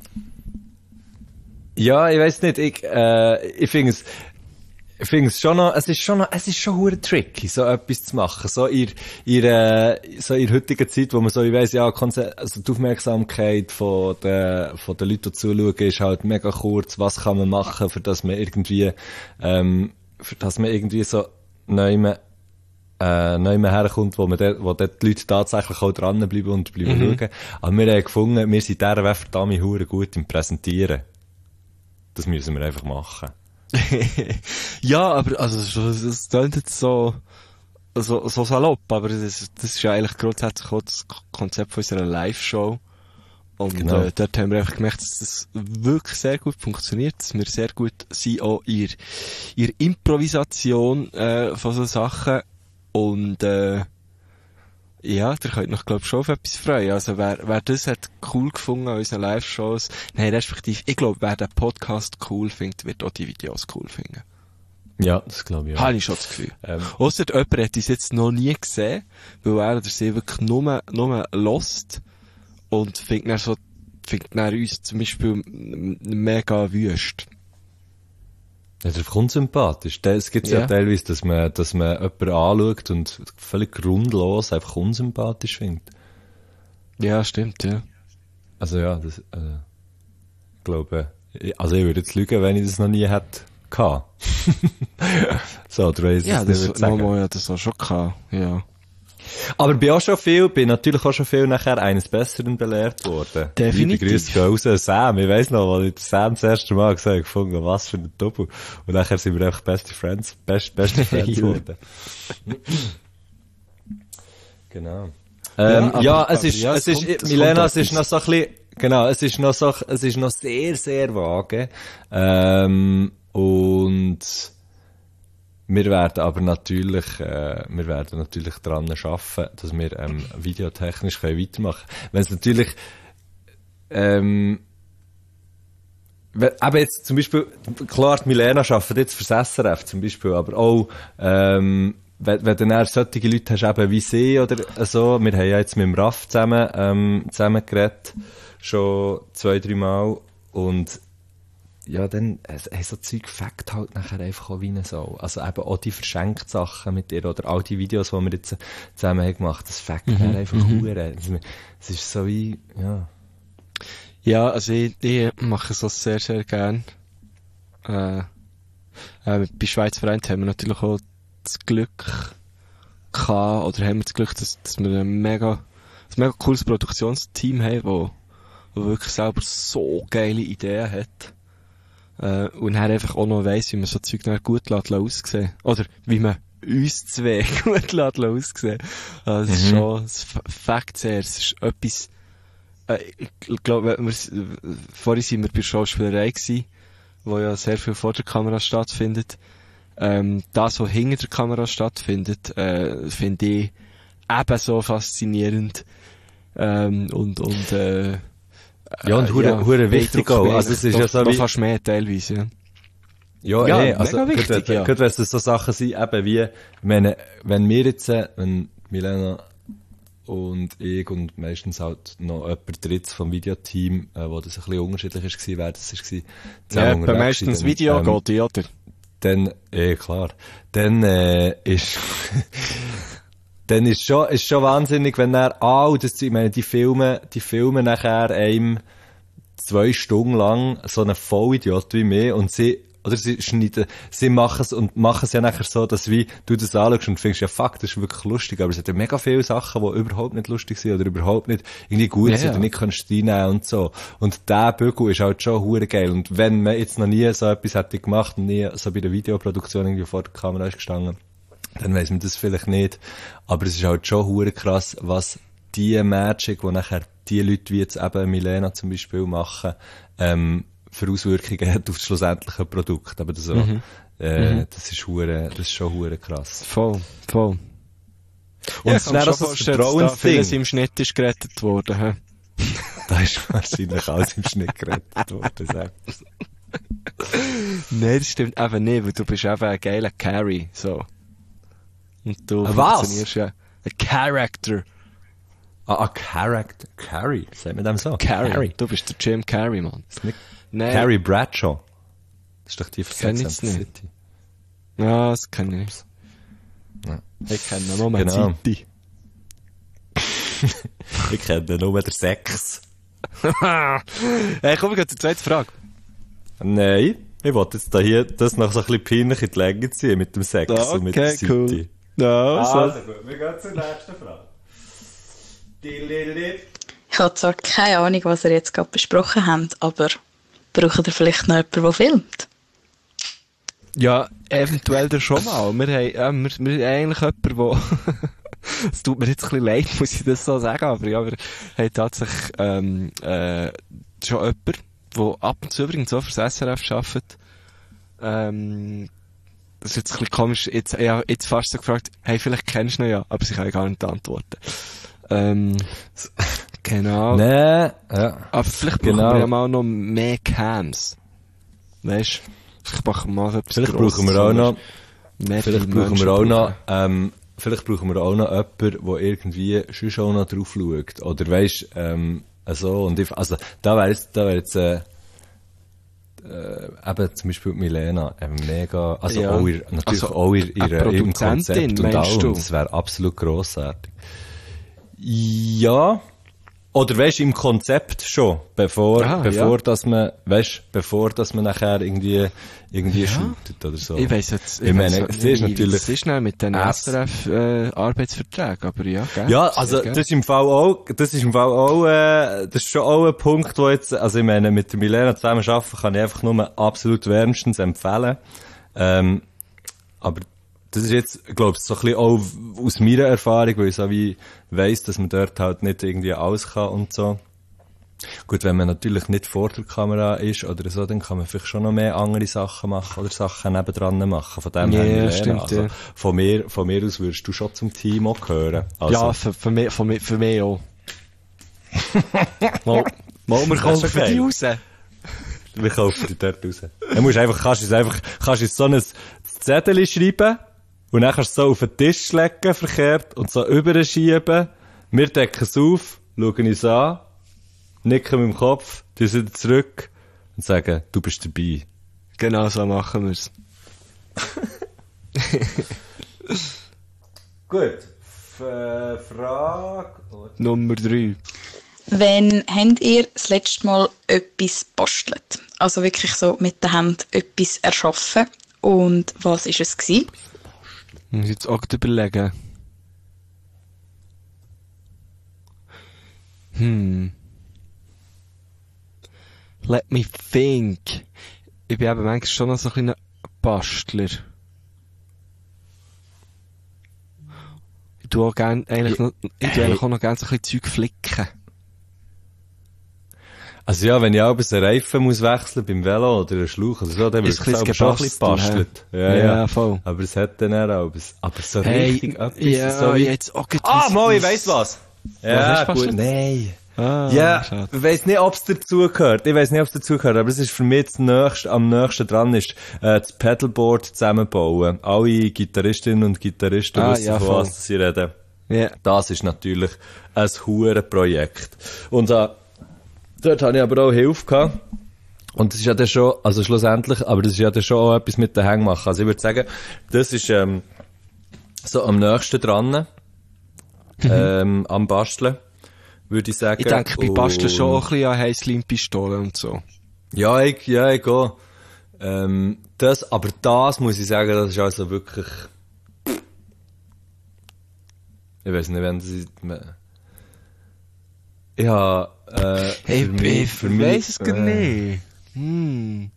ja, ich weiss nicht, ich, äh, ich finde es, ich finde es schon noch, es ist schon noch, es ist schon hure tricky, so etwas zu machen. So in, in, äh, so in der heutigen Zeit, wo man so, ich weiss, ja, also die Aufmerksamkeit von den, von den Leuten, die zuschauen, ist halt mega kurz. Was kann man machen, für dass man irgendwie, ähm, für dass man irgendwie so neu mehr, äh, neu mehr herkommt, wo man dort, wo dort die Leute tatsächlich auch dranbleiben und bleiben mhm. schauen. Aber wir haben gefunden, wir sind dieser Weg verdammt hure gut im Präsentieren. Das müssen wir einfach machen. Ja, aber, also, das klingt jetzt so, so, so salopp, aber das, das ist ja eigentlich grundsätzlich auch das Konzept von unserer Live-Show. Und, genau. äh, dort haben wir einfach gemerkt, dass das wirklich sehr gut funktioniert, dass wir sehr gut sind auch in ihrer Improvisation, äh, von so Sachen. Und, äh, ja, ihr könnt noch, glaub, schon auf etwas freuen. Also, wer, wer das hat cool gefunden an unseren Live-Shows, nein, respektive, ich glaube, wer den Podcast cool findet, wird auch die Videos cool finden. Ja, das glaube ich auch. Habe ich schon das Gefühl. Ähm. Ausser jemand hat uns jetzt noch nie gesehen, weil er oder sie wirklich nur, nur lost und findet dann so, findet dann uns zum Beispiel mega wüst. Ja, das ist unsympathisch. Es gibt ja. ja teilweise, dass man, dass man jemanden anschaut und völlig grundlos einfach unsympathisch findet. Ja, stimmt, ja. Also ja, das, äh, ich glaube, also ich würde jetzt lügen, wenn ich das noch nie hätte gehabt. So, du weißt ja, es nicht das sagen. Mama, ja, das auch schon gehabt, ja. Aber bin auch schon viel, bin natürlich auch schon viel nachher eines Besseren belehrt worden. Definitiv. Liebe Grüße raus an Sam. Ich weiss noch, als ich Sam das erste Mal gesagt habe, gefunden, was für ein Doppel. Und nachher sind wir einfach beste Friends, best, beste Friends geworden. Genau. Ähm, ja, aber, ja, es ist, ja, es, es kommt, ist, es Milena, es ist noch so ein bisschen, genau, es ist noch so, es ist noch sehr, sehr vage. Ähm, und, wir werden aber natürlich, äh, wir werden natürlich dran arbeiten, dass wir, ähm, videotechnisch können weitermachen. Wenn es natürlich, ähm, aber jetzt zum Beispiel, klar, die Milena arbeitet jetzt fürs S R F zum Beispiel, aber auch, ähm, wenn, wenn du dann solche Leute hast, eben wie sie oder so, wir haben ja jetzt mit dem Raff zusammen, ähm, zusammen geredet, schon zwei, drei Mal, und ja, dann, äh, so Zeug fängt halt nachher einfach auch wie eine Sau. Also eben auch die verschenkt Sachen mit ihr, oder all die Videos, die wir jetzt zusammen haben gemacht, das fängt mhm. dann einfach mhm. hure. Es ist so wie, ja. Ja, also ich, ich mache es auch sehr, sehr gern. Äh, äh, bei Schweiz Vereint haben wir natürlich auch das Glück gehabt, oder haben wir das Glück, dass, dass wir ein mega, ein mega cooles Produktionsteam haben, wo, wo wirklich selber so geile Ideen hat. Äh, und er einfach auch noch weiss, wie man so Zeug dann gut lässt aussehen. Oder wie man uns zwei gut lässt aussehen. Also, das ist Mhm. schon, es fängt sehr, es ist etwas, äh, ich glaube, vorhin sind wir bei der Schauspielerei gewesen, wo ja sehr viel vor der Kamera stattfindet. Ähm, das, was hinter der Kamera stattfindet, äh, finde ich ebenso faszinierend. Ähm, und, und, äh, Ja, und hure, ja, hure wichtig auch. Also, es ist noch, ja so noch wie, fast mehr teilweise, ja. ja, Ja, eh, also, mega wichtig, gerade, ja. gerade wenn es so Sachen sind, eben wie, ich meine, wenn wir jetzt, äh, wenn Milena und ich und meistens halt noch jemand drittes vom Videoteam, äh, wo das ein bisschen unterschiedlich ist, war, wer das ist, zusammen Ja, bei unterwegs meistens sind, Video ähm, geht, ja, oder? Dann, eh, klar. Dann, äh, ist, dann ist schon, ist schon wahnsinnig, wenn er, ah, oh, das, ich meine, die Filme, die Filme nachher einem zwei Stunden lang so einen Vollidiot wie mir, und sie, oder sie schneiden, sie machen es und machen es ja nachher so, dass wie du das anschaust und findest, ja fuck, das ist wirklich lustig, aber es hat ja mega viele Sachen, die überhaupt nicht lustig sind oder überhaupt nicht irgendwie gut Ja, sind ja. oder nicht kannst reinnehmen und so. Und der Bügel ist halt schon hure geil. Und wenn man jetzt noch nie so etwas hätte gemacht und nie so bei der Videoproduktion irgendwie vor der Kamera ist gestanden, dann weiss man das vielleicht nicht. Aber es ist halt schon hure krass, was die Magic, die nachher die Leute wie jetzt eben Milena zum Beispiel machen, ähm, für Auswirkungen hat auf das schlussendliche Produkt. Aber das, so, Mhm. äh, Mhm. das ist hure, das ist schon hure krass. Voll, voll. Und ja, es ist dann auch so ein dass da Vertrauensding. vieles im Schnitt ist gerettet worden. He? Da ist wahrscheinlich alles im Schnitt gerettet worden, selbst. Nein, das stimmt eben nicht, weil du bist eben ein geiler Carry, so. Und du Was? funktionierst ja ein Character. Ah, ah, Character. Carrie. Sagt man dem so? Carry. Carrie. Du bist der Jim Carrey, Mann. Ist nicht Nein. Carrie Bradshaw. Das ist doch die von Kenn Sex ich's and the nicht. City. Ja, das kann ich nicht. Ja. Ich kenne nur mal Genau. City. Ich kenne nur den Sex. Hey, komm, wir gehen zur zweiten Frage. Nein, ich wollte jetzt da hier das noch so ein bisschen peinlich in die Länge ziehen mit dem Sex Ja, und mit der okay, City. cool. Ja, so. Also gut, wir gehen zur nächsten Frage. Ich habe zwar keine Ahnung, was ihr jetzt gerade besprochen habt, aber braucht ihr vielleicht noch jemanden, der filmt? Ja, eventuell dann schon mal. Wir haben, ja, wir, wir haben eigentlich jemanden, der, es tut mir jetzt ein bisschen leid, muss ich das so sagen, aber ja, wir haben tatsächlich, ähm, äh, schon jemanden, der ab und zu übrigens auch fürs S R F arbeitet. Ähm, das ist jetzt ein bisschen komisch, jetzt, ja, jetzt fast so gefragt, hey, vielleicht kennst du ihn ja, aber sie kann ja gar nicht antworten. Ähm, genau. Nein, ja. Aber vielleicht brauchen Genau. wir ja mal noch mehr Cams. Weißt du? Vielleicht machen wir mal etwas Vielleicht Grosses, brauchen wir auch noch, mehr vielleicht brauchen Menschen wir auch noch, brauchen. ähm, vielleicht brauchen wir auch noch jemanden, der irgendwie schon auch noch drauf schaut. Oder weisst, ähm, so, und ich, also, da wäre jetzt, da wäre jetzt, äh, äh, eben zum Beispiel Milena, äh, mega, also Ja. auch ihr, natürlich Also, auch ihr, eine ihre, ihrem Produzentin, Konzept und meinst allem. du? Das wäre absolut grossartig. Ja. Oder weisst, im Konzept schon, bevor, Ah, bevor, ja. dass man, weisst, bevor, dass man nachher irgendwie, irgendwie Ja. shootet oder so. Ich weiss jetzt, Ich meine, weiss das nicht, ist wie natürlich- das ist schnell mit den Apps. S R F, äh, Arbeitsverträgen, aber ja, gell? Ja, Sehr also, gern. das ist im Fall auch, das ist im Fall auch, äh, das ist schon auch ein Punkt, wo jetzt, also ich meine, mit der Milena zusammen arbeiten kann ich einfach nur absolut wärmstens empfehlen. Ähm, aber das ist jetzt, glaube ich, so ein bisschen auch aus meiner Erfahrung, weil ich so wie weiss, dass man dort halt nicht irgendwie alles kann und so. Gut, wenn man natürlich nicht vor der Kamera ist oder so, dann kann man vielleicht schon noch mehr andere Sachen machen oder Sachen nebendran machen. Von dem Ja, her, Milena, stimmt, also, ja. von mir, von mir aus würdest du schon zum Team auch gehören. Also, Ja, für, für mich, für mich, für mich auch. mal, mal, wir Das ist kaufen okay. die raus. wir kaufen die dort raus. Dann musst du einfach, kannst du es einfach, kannst du es so ein Zettel schreiben und dann kannst du es so auf den Tisch legen, verkehrt, und so überschieben. Wir decken es auf, schauen es an, nicken mit dem Kopf, tun es wieder zurück und sagen, du bist dabei. Genau so machen wir's. Gut. F äh, Frage. Nummer drei. Wann habt ihr das letzte Mal etwas bastelt? Also wirklich so mit der Hand etwas erschaffen. Und was ist es gewesen? Muss ich jetzt auch überlegen. Hm. Let me think. Ich bin eben manchmal schon noch so ein kleiner Bastler. Ich tue auch gern, eigentlich noch, ich tue eigentlich auch noch gerne so ein bisschen Zeug flicken. Also ja, wenn ich auch einen Reifen muss wechseln beim Velo oder einen Schlauch oder so, dann wird Ist es ein selber bisschen schon ein bisschen gebastelt, gebastelt. Ja, Ja, ja, voll. Aber es hat dann auch etwas. Aber so Hey, richtig etwas, ja, so wie... jetzt auch gerade Ah, was- mal, ich weiss was. Ja, hast du gut, gebastelt? nein. Ah, Ja, schade. ich weiss nicht, ob es dazugehört. Ich weiss nicht, ob es dazugehört, aber es ist für mich das nächste, am nächsten dran ist, äh, das Pedalboard zusammenbauen. Alle Gitarristinnen und Gitarristen Ah, wissen, ja, von voll. was sie reden. Ja. Das ist natürlich ein Hurenprojekt. Und äh, dort habe ich aber auch Hilfe gehabt. Und das ist ja dann schon, also schlussendlich, aber das ist ja dann schon auch etwas mit den Hängen machen. Also ich würde sagen, das ist ähm, so am nächsten dran, ähm, am Basteln, würde ich sagen. Ich denke, bei Basteln schon Und- auch ein bisschen an Heißlimpistolen und so. Ja, ich, ja, ich gehe. Ähm, das, aber das muss ich sagen, das ist also wirklich, ich weiß nicht, wenn das ist, ich habe, äh, Hey, für mich, ich für mich, weiss es gar äh, nicht. Hm.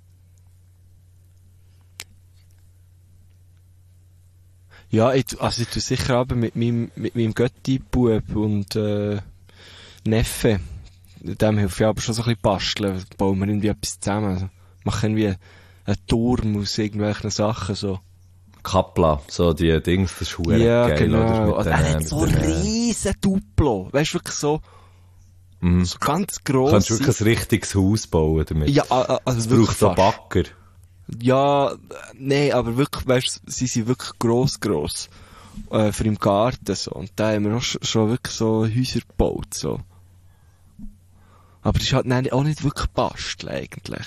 Ja, ich, also ich tue sicher aber mit meinem, mit meinem Götti-Bub und, äh, Neffe. Dem hilft ja aber schon so ein bisschen basteln. Bauen wir irgendwie etwas zusammen. Also, machen irgendwie einen Turm aus irgendwelchen Sachen, so. Kapla, so die Dings, das ist hure Ja, geil, genau. oder? Mit Und den, er äh, hat mit so den, äh, riesen Duplo. Weißt du, wirklich so, mhm. so ganz gross. Kannst du wirklich ein richtiges Haus bauen damit? Ja, a- a- also Es wirklich braucht so fast. Backer. Ja, nee, aber wirklich, weißt du, sie sind wirklich gross, gross. Äh, für im Garten, so. Und da haben wir auch schon, schon wirklich so Häuser gebaut, so. Aber das ist halt nein, auch nicht wirklich basteln, eigentlich.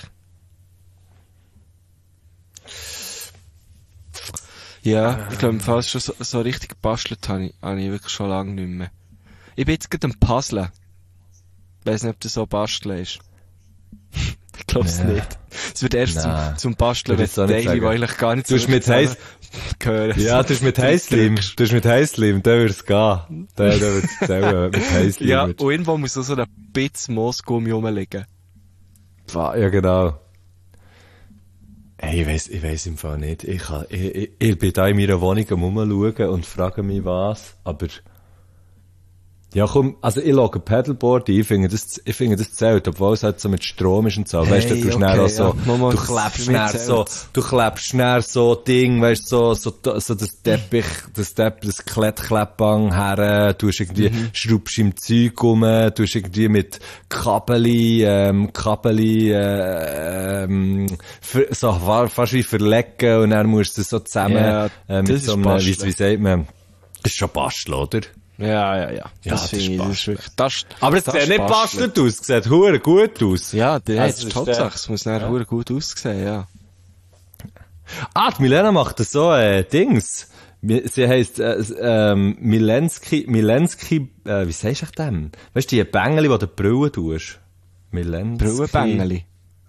Ja, ich glaube, im Fall schon so, so richtig gebastelt habe ich, habe ich wirklich schon lange nicht mehr. Ich bin jetzt gerade am Puzzlen. Ich weiss nicht, ob das so basteln ist. Ich glaube es Ja. nicht. Es wird erst Nein. zum, zum Basteln, Würde ich wenn jetzt auch nicht Teile, die sagen. eigentlich gar nicht Du hast mit heiß, gehören. ja, du hast mit Heißlim, du hast mit Heißlim, da wird's gehen. Da, da wird's zählen, mit Heißlim. Ja, wird's- und irgendwo muss so ein bisschen Moosgummi rumliegen. Ja, genau. Hey, ich weiss, ich weiss im Fall nicht. Ich, kann, ich, ich, ich bin da in meiner Wohnung am Rumschauen und frage mich was, aber... Ja, komm, also ich logge Paddleboard ein, ich finde das, ich finde das zählt, obwohl es halt so mit Strom ist und so. Weißt du, Hey, du tust okay, schnell auch so, ja. Mama, du für klebst mich schnell so, zählt's. du klebst schnell so Ding, weißt du, so, so, so das Teppich, das Teppich, das Klettkleppbang her, du hast irgendwie, Mhm. schraubst im Zeug rum, du hast irgendwie mit Kabeli, ähm, Kabeli, äh, ähm, für, so fa- fast wie verlegen und dann musst du es so zusammen, Ja, äh, mit das ist so einem, wie, Basteln. wie sagt man, das ist schon Basteln, oder? Ja, ja, ja. Ja, Das das finde ist ich, das ist Basteln. wirklich, das, Aber es das sieht ist nicht Basteln. bastelt aus, es sieht hure gut aus. Ja, der Also, das ist ist Hauptsache, der- es muss nachher hure gut aussehen, ja. Ah, die Milena macht das so, äh, Dings. Mi- Sie heisst, äh, ähm, Milensky, Milensky, äh, wie sagst du dem? Weißt du, die Bängeli, die du Brille tust? Milensky. Brauenbängeli.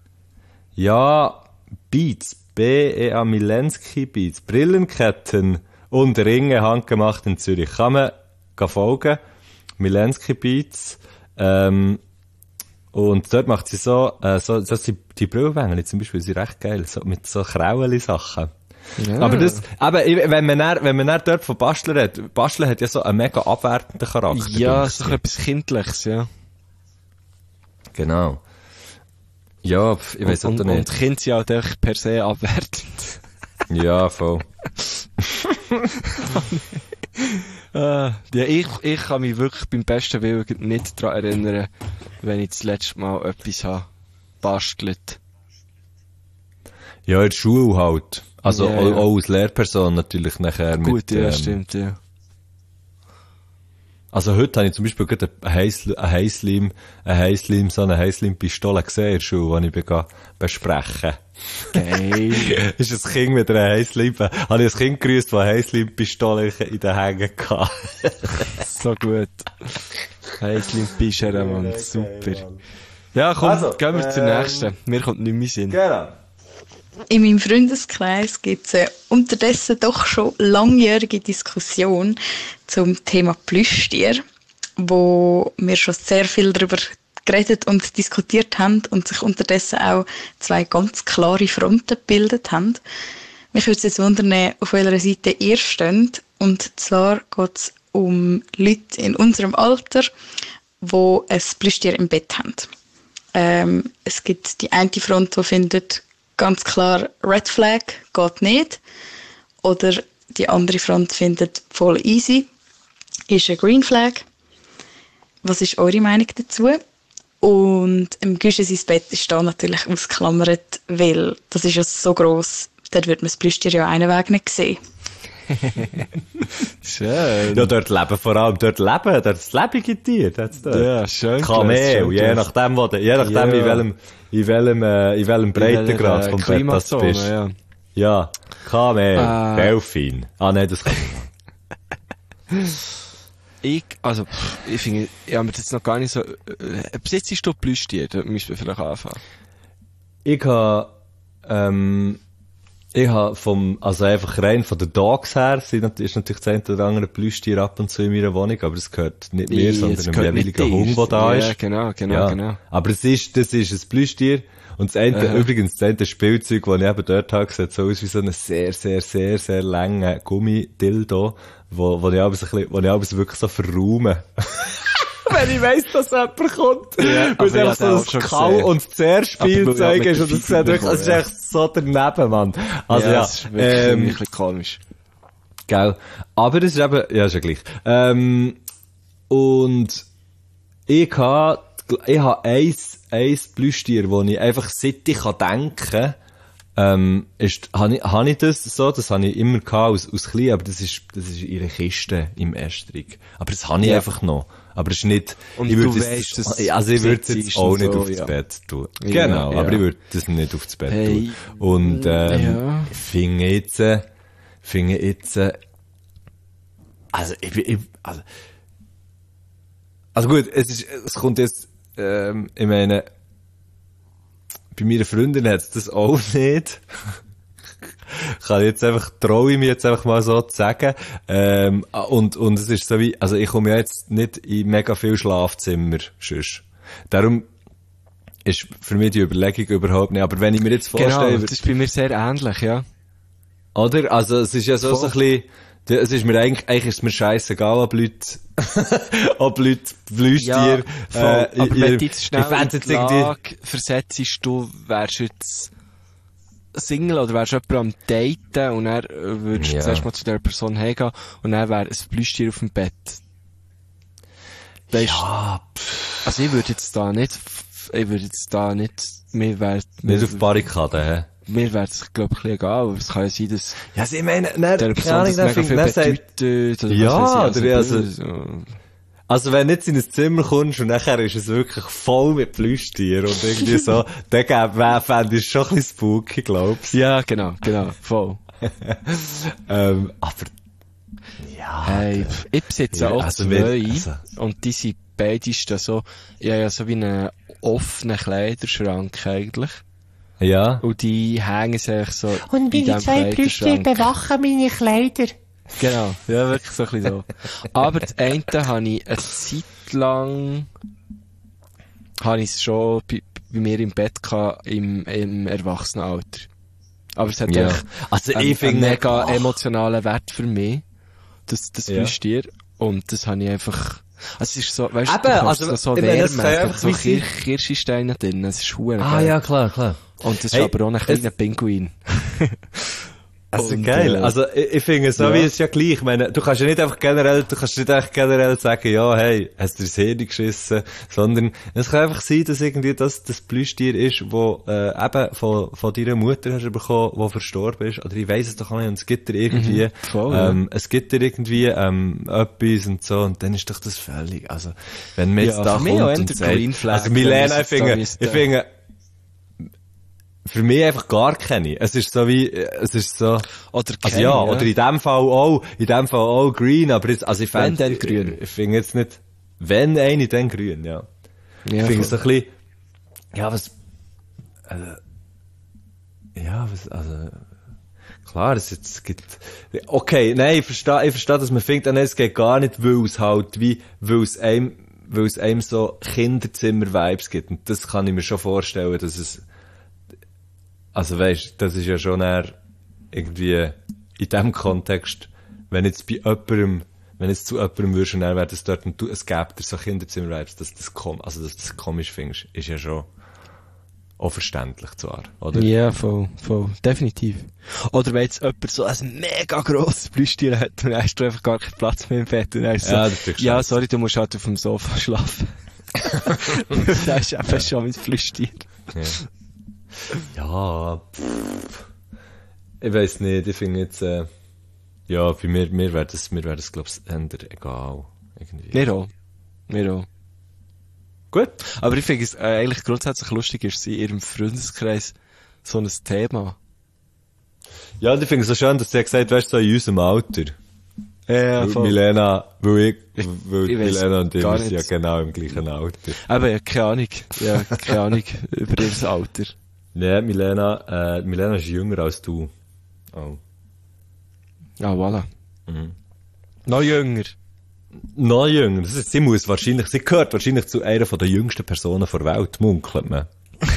Ja, Beats. B E A Milensky Beats. Brillenketten und Ringe handgemacht in Zürich. Kann man gehen folgen. Milensky Beats. Ähm, und dort macht sie so, äh, so, so die, die Brillwängel zum Beispiel, sind recht geil. So, mit so Krauli-Sachen. Ja. Aber das, aber ich- wenn man dann, wenn man dann dort von Basteln redet, Basteln hat ja so einen mega abwertenden Charakter. Ja, denke so ich. etwas Kindliches, ja. Genau. Ja, pf, ich weiss auch und, und, nicht. und Kinder sind halt einfach per se abwertend. Ja, voll. Ah, ja, ich, ich kann mich wirklich beim besten Willen nicht daran erinnern, wenn ich das letzte Mal etwas habe bastelt. Ja, in der Schule halt. Also Ja, auch, ja. auch als Lehrperson natürlich nachher Gut, mit, ja, ähm, stimmt, ja. Also heute habe ich zum Beispiel gerade ein Heisl- ein Heislim, ein Heislim, so eine Heislim-Pistole gesehen in der Schule, die ich bin besprechen. Geil. Ist ein Kind mit einer Heislim, habe ich ein Kind grüßt, das eine Heislim-Pistole in den Hängen hatte. So gut. Heislim Pischere, Mann. Super. Ja, komm, Also, gehen wir zur ähm, nächsten. Mir kommt nicht mehr Sinn. Genau. In meinem Freundeskreis gibt es eine unterdessen doch schon langjährige Diskussion zum Thema Plüschtier, wo wir schon sehr viel darüber geredet und diskutiert haben und sich unterdessen auch zwei ganz klare Fronten gebildet haben. Mich würde es jetzt wundern, auf welcher Seite ihr steht. Und zwar geht es um Leute in unserem Alter, die ein Plüschtier im Bett haben. Ähm, es gibt die eine Front, die findet, ganz klar Red Flag, geht nicht. Oder die andere Front findet voll easy, ist ein Green Flag. Was ist eure Meinung dazu? Und im Güsche sein Bett ist da natürlich ausgeklammert, weil das ist ja so gross, dort wird man das Plüschtier ja einen Weg nicht sehen. Schön. Ja, dort leben vor allem, dort leben, dort das lebige Tier, das dort. Ja, schön. Kamel, schön je gelöst. nachdem, wo du, je nachdem, Ja. in welchem, in welchem, äh, in welchem Breitengrad In vom welcher, äh, Bett das du Klimazone, bist. ja. Ja, Kamel, Äh. Delfin. Ah, nein, das kann Ich, also, pff, ich finde, ich habe mir das noch gar nicht so, äh, besitzt du Plüschtier? Da müssen wir vielleicht anfangen. Ich ha, ähm, ich ha vom, also einfach rein von den Dogs her, sind nat- ist natürlich das eine oder andere Plüschtier ab und zu in meiner Wohnung, aber das gehört nicht mir, Es sondern dem gehört nicht jeweiligen dir. Hund, der da Ja, ist. genau, genau, Ja. genau. Aber es ist, das ist ein Plüschtier. Und das eine, Aha. übrigens, das eine Spielzeug, das ich eben dort habe, sieht so aus wie so ein sehr, sehr, sehr, sehr langer Gummidildo, wo, wo ich aber so ein bisschen, wo ich aber so wirklich so verraume. Wenn ich weiss, dass jemand kommt. Ja, weil es aber einfach ich habe so den auch schon ein Kau- gesehen. und Zehrspielzeug Aber ist und mit es der sieht wirklich, Figur es ist bekommen, echt so daneben, Mann. Also ja, ja, das ist wirklich ähm, ein bisschen komisch. gell. Aber es ist eben, ja, ist ja gleich. Ähm, und ich habe, ich habe eins, eins Plüschtier, wo ich einfach seit ich kann denken, ähm, ist, habe ich, habe ich das so, das habe ich immer gehabt aus, aus klein, aber das ist, das ist ihre Kiste im Estrich. Aber das habe ich Ja. einfach noch. Aber es ist nicht, Und ich du würde weisst, es, dass also ich würde es Besitz jetzt ist auch und nicht so, aufs ja. Bett tun. Ja, Genau, ja. aber ich würde das nicht aufs Bett Hey. tun. Und, ähm, Ja. ich finde jetzt, äh, finde jetzt, äh, also, ich, bin- ich, also, also gut, es ist, es kommt jetzt, ähm, ich meine, bei meiner Freundin hat es das auch nicht. Kann ich jetzt einfach, traue ich mich jetzt einfach mal so zu sagen. Ähm, und, und es ist so wie, also ich komme ja jetzt nicht in mega viel Schlafzimmer, sonst. Darum ist für mich die Überlegung überhaupt nicht. Aber wenn ich mir jetzt vorstelle, Genau, das ist bei mir sehr ähnlich, ja. oder? Also, es ist ja so, so Voll. ein bisschen, es ist mir eigentlich, eigentlich ist es mir scheissegal, ob Leute, ob Leute Plüschtier, voll. äh, Aber ich- wenn du jetzt schnell ich fänd's in jetzt die irgendwie- Lage versetzt, du wärst jetzt Single oder wärst jemand am Daten und dann äh, würdest du Ja. zuerst mal zu dieser Person heimgehen und dann wäre ein Plüschtier auf dem Bett. Das ist, ja, also ich würde jetzt da nicht, ich würde jetzt da nicht, mir wäre, nicht auf die Barrikaden, hä? mir wäre es, glaube ich, ein bisschen egal, aber es kann ja sein, dass Ja, also ich meine, ne, der keine Person Ahnung, das dann mega finde viel ich, dann sagt- bedeutet, oder Ja, was weiß ich, oder also- so. also wenn du jetzt in ein Zimmer kommst und nachher ist es wirklich voll mit Plüschtieren und irgendwie so, dann gäbe, fände ich es schon ein bisschen spooky, glaubst du? Ja, genau, genau, voll. Ähm, aber, ja. Hey, pf, ich besitze Ja, auch also zwei, wir- also- und die sind beide da so, ja, ja, so wie einen offenen Kleiderschrank eigentlich. Ja. Und die hängen sich so Und in meine diesem zwei Plüschtiere Kleiderschrank. bewachen meine Kleider. Genau, ja, wirklich so ein bisschen so. Aber das eine habe ich eine Zeit lang, habe ich es schon bei, bei mir im Bett gehabt, im, im Erwachsenenalter. Aber es hat Ja. echt Also einen, ich finde, einen mega ach. emotionalen Wert für mich, das, das Ja. Plüschtier. Und das habe ich einfach, also es ist so, weißt Eben, du, du kannst also, es so ich meine, es wärmen, kann es hat einfach so wie sein- Kir Kirschensteine drin, es ist verdammt Ah, geil. ja, klar, klar. Und das ist Hey, aber auch ein es- kleiner Pinguin. Also Und, geil. äh, Also ich, ich finde so ja. wie es ist ja gleich. Ich meine, du kannst ja nicht einfach generell, du kannst nicht einfach generell sagen, ja, hey, hast du das Hirn geschissen, sondern es kann einfach sein, dass irgendwie das das Plüschtier ist, wo äh, eben von von deiner Mutter hast du bekommen, wo verstorben ist, oder ich weiss es doch auch nicht. Und es gibt dir irgendwie, Mhm, voll, ja. ähm, es gibt dir irgendwie ähm, etwas und so, und dann ist doch das völlig. Also wenn man jetzt Ja, da für mich auch kommt eher und der sagt, Green Flag, also Milena, wenn ich es jetzt finde, da ich müsste- finde für mich einfach gar keine. Es ist so wie, es ist so, Oder also keine, ja, oder in dem Fall auch, in dem Fall auch green, aber jetzt, also ich Wenn, fände, dann grün. Ich, ich finde jetzt nicht, wenn eine, dann grün, ja. Ja, ich finde es so voll. ein bisschen, ja, was, äh, ja, was, also, klar, es jetzt gibt, okay, nein, ich verstehe, ich verstehe, dass man findet, nein, es geht gar nicht, weil es halt wie, weil es einem, weil es einem so Kinderzimmer-Vibes gibt. Und das kann ich mir schon vorstellen, dass es, also weisst, das ist ja schon eher irgendwie in dem Kontext, wenn jetzt bei jemandem, wenn jetzt zu jemandem würdest und dann wäre das dort und du, es gäbe dir so Kinderzimmer-Vibes, dass das kom also dass du das komisch findest, ist ja schon auch verständlich zwar, oder? Ja, voll, voll, definitiv. Oder wenn jetzt jemand so ein mega grosses Plüschtier hat, dann hast du einfach gar keinen Platz mehr im Bett. Und dann ist so, Ja, das ist ja, scheiße. sorry, du musst halt auf dem Sofa schlafen. Das ist einfach schon mein Plüschtier. Ja, pff, ich weiss nicht, ich finde jetzt, äh, ja, bei mir, mir wäre das, mir wäre das, glaub's, eher egal, irgendwie. Mir auch. Mir auch. Gut. Aber ich finde es äh, eigentlich grundsätzlich lustig, ist sie in ihrem Freundeskreis so ein Thema. Ja, und ich finde es so schön, dass sie gesagt hat, weißt du, so in unserem Alter. Ja, Weil Milena, weil ich, weil ich weiss Milena und ich gar sind ja nicht. genau im gleichen Alter. Aber ja, keine Ahnung. Ja, keine Ahnung über ihr Alter. Ja, Milena, äh, Milena ist jünger als du. Oh. Ah, voilà. Mhm. Noch jünger. Noch jünger. Das ist, sie muss wahrscheinlich, sie gehört wahrscheinlich zu einer von der jüngsten Personen der Welt, munkelt man.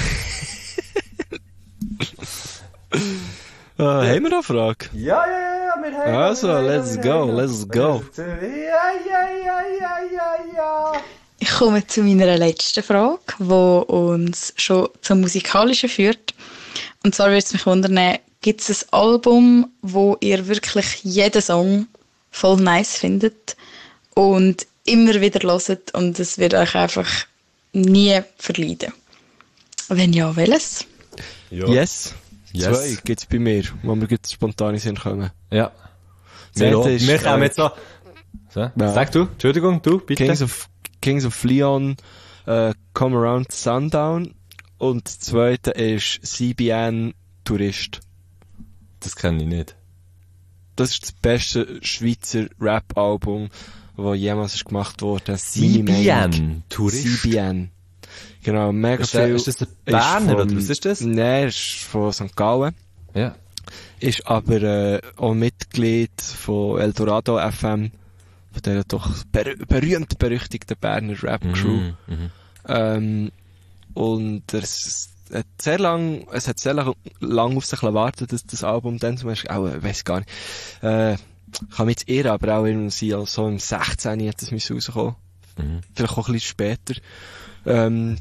Ah, haben wir noch eine Frage? Ja, ja, ja, wir haben Also, let's go, let's go. Ja, ja, ja, ja, ja, ja. Ich komme zu meiner letzten Frage, die uns schon zum Musikalischen führt. Und zwar würde es mich wundern, gibt es ein Album, wo ihr wirklich jeden Song voll nice findet und immer wieder hört und es wird euch einfach nie verleiden? Wenn ja, welches? Ja. Yes. yes. Zwei gibt es bei mir, wo wir jetzt spontan in Sinn kommen. Ja. Wir, ist, wir kommen jetzt so. so. Ja. Sag du, Entschuldigung, du, bitte. Kings of, Kings of Leon, uh, Come Around Sundown und das zweite ist C B N Tourist. Das kenne ich nicht. Das ist das beste Schweizer Rap-Album, das jemals ist gemacht wurde. C B N Tourist? C B N. Genau, mega ist viel. Der, ist das der Berner, von, oder was ist das? Nein, ist von Sankt Gallen. Ja. Ist aber äh, auch Mitglied von Eldorado F M, von dieser doch ber- berühmt berüchtigten Berner Rap-Crew. Mhm, ähm, und es hat sehr lang, es hat sehr lang, lang auf sich warten, dass das Album dann zum Beispiel, auch, ich weiss gar nicht, äh, kann mich jetzt irren, aber auch irgendwie so im sechzehn hat das müssen rauskommen. Mhm. Vielleicht auch ein bisschen später. Ähm,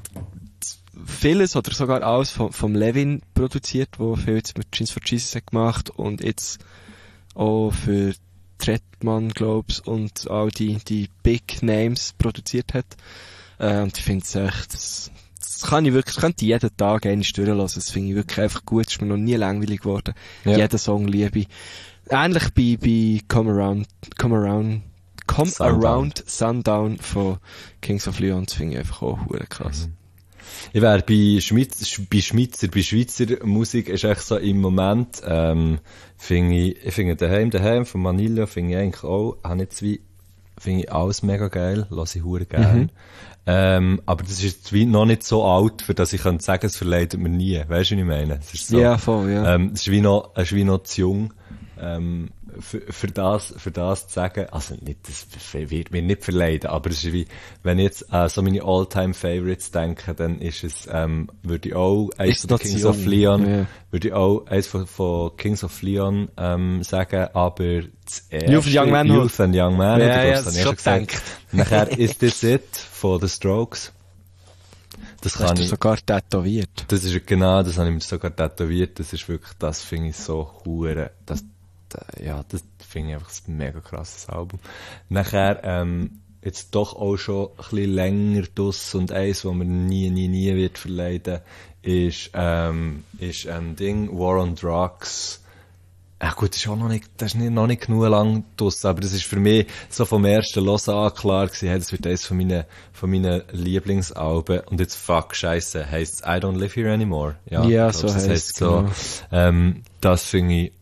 vieles oder sogar alles vom, vom Levin produziert, wo viel jetzt mit Jeans for Jesus hat gemacht und jetzt auch für Trettmann, glaub's, und all die, die Big Names produziert hat. Äh, und ich finde es echt, das, das kann ich wirklich, das könnte ich jeden Tag einmal durchlassen. Das finde ich wirklich einfach gut, ist mir noch nie langweilig geworden. Ja. Jeden Song liebe ich. Ähnlich bei, bei Come Around, Come Around, Come Sundown. Around Sundown von Kings of Leon, das finde ich einfach auch hure krass. Mhm. Ich wäre bei Schweizer, bei Schweizer, bei Schweizer Musik ist echt so im Moment, ähm, finde ich, ich finde daheim, daheim von Manila finde ich eigentlich auch, habe jetzt wie, finde ich alles mega geil, lasse ich hure gern. Mhm. Ähm, aber das ist jetzt wie noch nicht so alt, für das ich kann sagen, es verleidet mir nie. Weißt du, was ich meine? Es ist so, ja, voll, ja. Ähm, es ist wie noch, es ist wie noch zu jung, ähm, für, für das, für das zu sagen, also nicht, das wird mir nicht verleiden, aber es ist wie, wenn ich jetzt, äh, so meine All-Time-Favorites denke, dann ist es, ähm, würde ich auch, eins von Kings of Leon, ja. würde ich auch eins von, von Kings of Leon, ähm, sagen, aber das erste, Youth and Young Man, Youth and Young Man, ja, oder, ja, das das habe ich schon gesagt. Nachher Is This It von The Strokes. Das, das kann hast du ich, sogar tätowiert. Das ist, genau, das habe ich mir sogar tätowiert, das ist wirklich, das finde ich so hure, das, ja, das finde ich einfach ein mega krasses Album. Nachher, ähm, jetzt doch auch schon ein bisschen länger draus und eins, wo man nie, nie, nie wird verleiden, ist, ähm, ist, ähm, Ding, War on Drugs. Ja gut, das ist auch noch nicht, das ist nicht, noch nicht genug lang draus, aber das ist für mich so vom ersten Hören an klar gewesen, hey, das wird eines von meinen, von meinen Lieblingsalben. Und jetzt fuck, scheisse, heisst I Don't Live Here Anymore. Ja, ja glaub, so das heisst heisst so. Genau. Ähm, das finde ich,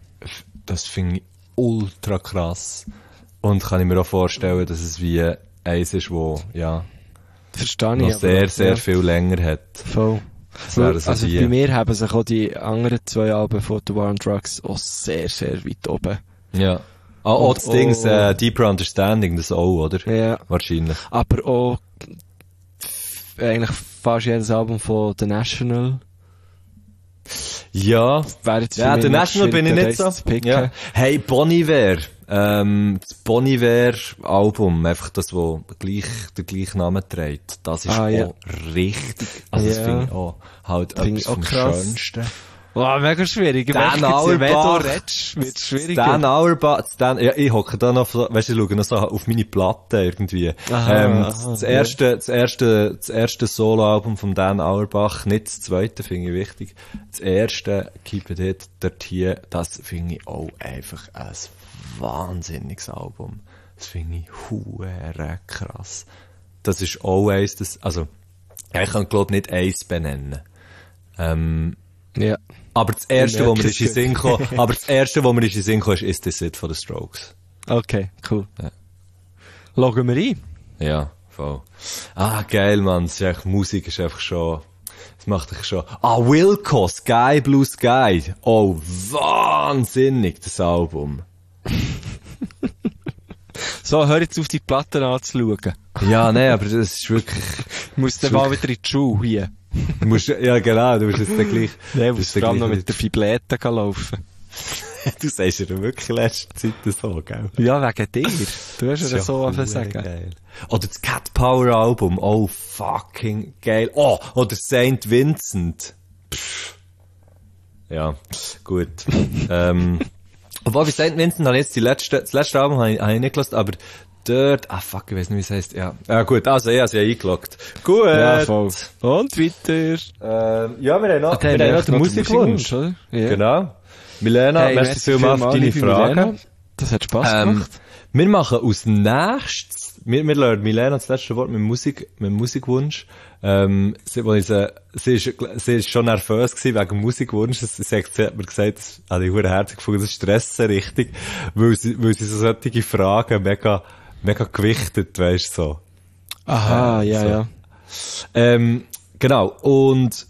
das finde ich ultra krass. Und kann ich mir auch vorstellen, dass es wie eins ist, wo, ja, Verstehe noch ich, sehr, aber, sehr ja. viel länger hat. Voll. So also die, bei mir haben sich auch die anderen zwei Alben von The War on Drugs auch sehr, sehr weit oben. Ja. Ah, auch das Ding, äh, Deeper Understanding, das auch, oder? Ja. Wahrscheinlich. Aber auch eigentlich fast jedes Album von The National. Ja, ja, The National bin ich nicht so. Ja. Hey, Bon Iver, ähm, das Bon Iver Album, einfach das, wo gleich, der gleiche Namen trägt, das ist ah, auch ja. richtig, also das ja. finde ich auch halt find etwas vom Schönsten. Wow, mega schwierig. Dan Auerbach. Wird schwierig. Dan Auerbach, Dan, ja, ich hocke da noch, weißt du, ich schaue noch so auf meine Platte irgendwie. Aha, ähm, aha, das erste, ja. das erste, das erste Soloalbum von Dan Auerbach, nicht das zweite, finde ich wichtig. Das erste, Keep It Hit, dort hier, das finde ich auch einfach ein wahnsinniges Album. Das finde ich hure krass. Das ist auch eins, das, also, ich kann, glaube nicht eins benennen. Ähm, ja. Aber das erste, wo mir ist in den Sinn kam, aber das erste, wo mir ist in den Sinn kam, ist Is This It von The Strokes. Okay, cool. Ja. Loggen wir ein? Ja, voll. Ah, geil, Mann. Das ist echt, Musik ist einfach schon, das macht dich schon. Ah, Wilco, Sky Blue Sky. Oh, wahnsinnig, das Album. So, hör jetzt auf, die Platten anzuschauen. Ja, nee, aber das ist wirklich... Du musst dann mal wieder in die Schule hier. Du musst, ja, genau, du musst jetzt dann gleich... Nee, du musst vor allem noch mit der Biblette laufen. Du sagst ja wirklich in letzter Zeit so, gell? Ja, wegen dir. Du hast ja so cool, sagen. Geil. Oder das Cat Power Album. Oh, fucking geil. Oh, oder Saint Vincent. Pff. Ja, gut. ähm, obwohl, bei Saint Vincent habe ich jetzt die letzte, das letzte Album habe ich, habe ich nicht gelassen, aber dort, ah fuck, ich weiß nicht, wie es heisst, ja. Ja gut, also ich habe sie ja eingeloggt. Gut. Ja, voll. Und weiter. Ähm, ja, wir haben noch, Ah, wir haben noch den Musikwunsch. oder? Ja. Genau. Milena, Hey, merci vielmals für deine liebe Fragen. Milena. Das hat Spass Ähm, gemacht. wir machen aus nächstes, wir, wir lernen Milena das letzte Wort mit Musik, mit Musikwunsch. Ähm, sie, wo ich sie, sie ist, sie ist schon nervös gewesen wegen dem Musikwunsch. Sie, sie hat mir gesagt, das habe ich verdammt herzig gefunden, das stressen richtig, weil sie, weil sie so solche Fragen mega, mega gewichtet, weisst, so. Aha, äh, ja, so. ja. Ähm, genau. Und,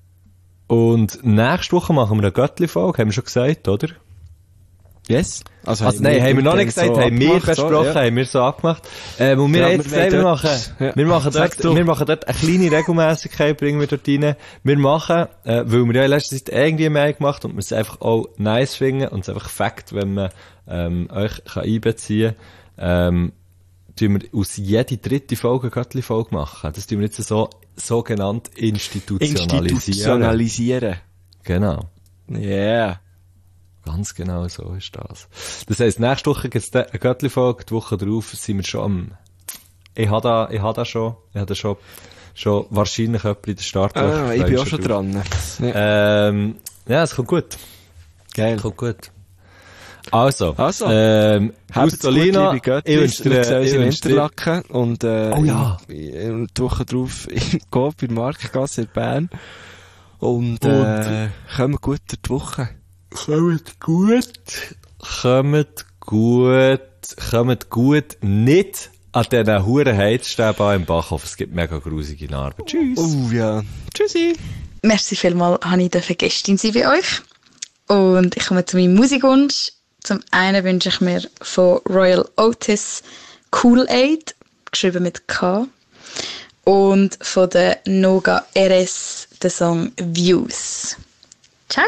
und nächste Woche machen wir eine Göttli-Folge, haben wir schon gesagt, oder? Yes. Also, Also nein, haben wir noch nicht gesagt, so haben wir abgemacht, besprochen, so, ja. haben wir so abgemacht. Ähm, und wir Ja, haben jetzt wir gesagt, wir wollen machen, dort- ja. wir machen Sag dort, du. wir machen dort eine kleine Regelmäßigkeit, bringen wir dort rein. Wir machen, äh, weil wir ja in letzter Zeit irgendwie mehr gemacht und wir es einfach auch nice finden und es ist einfach Fakt, wenn man, ähm, euch kann einbeziehen kann, ähm, tun wir aus jede dritte Folge eine Göttli-Folge machen. Das tun wir jetzt so, sogenannt institutionalisieren. Institutionalisieren. Genau. Yeah. Ganz genau so ist das. Das heisst, nächste Woche gibt es eine Göttli-Folge, die Woche drauf sind wir schon am, ich habe da, ich habe da schon, ich habe da schon, schon wahrscheinlich jemand in der Startlöcher. Ah, ich bin auch schon dran. Ja. Ähm, ja, es kommt gut. Geil. Kommt gut. Also, Also. ähm, Habt's gut, Gustolina, liebe ich Göttis. wünsche Wir dir, sehen uns ich in wünsche dir, Interlaken und, äh, Oh ja. in- die Woche drauf in Coop in Marktgasse in Bern. Und, äh, kommen gut durch die Woche. kommt gut, kommt gut, kommt gut, nicht an diesen huren Heizstäben im Bachhof. Es gibt mega grusige Narben. Tschüss. Oh ja. Tschüssi. Merci vielmals, habe ich dürfen Gästin sein bei euch. Und ich komme zu meinem Musikwunsch. Zum einen wünsche ich mir von Royal Otis Kool-Aid, geschrieben mit K. Und von der Noga R S den Song Views. Ciao!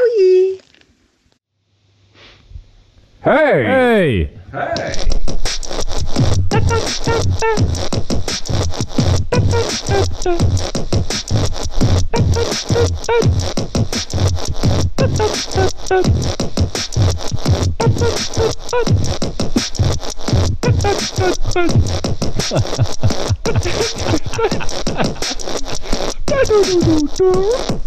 Hey! Hey!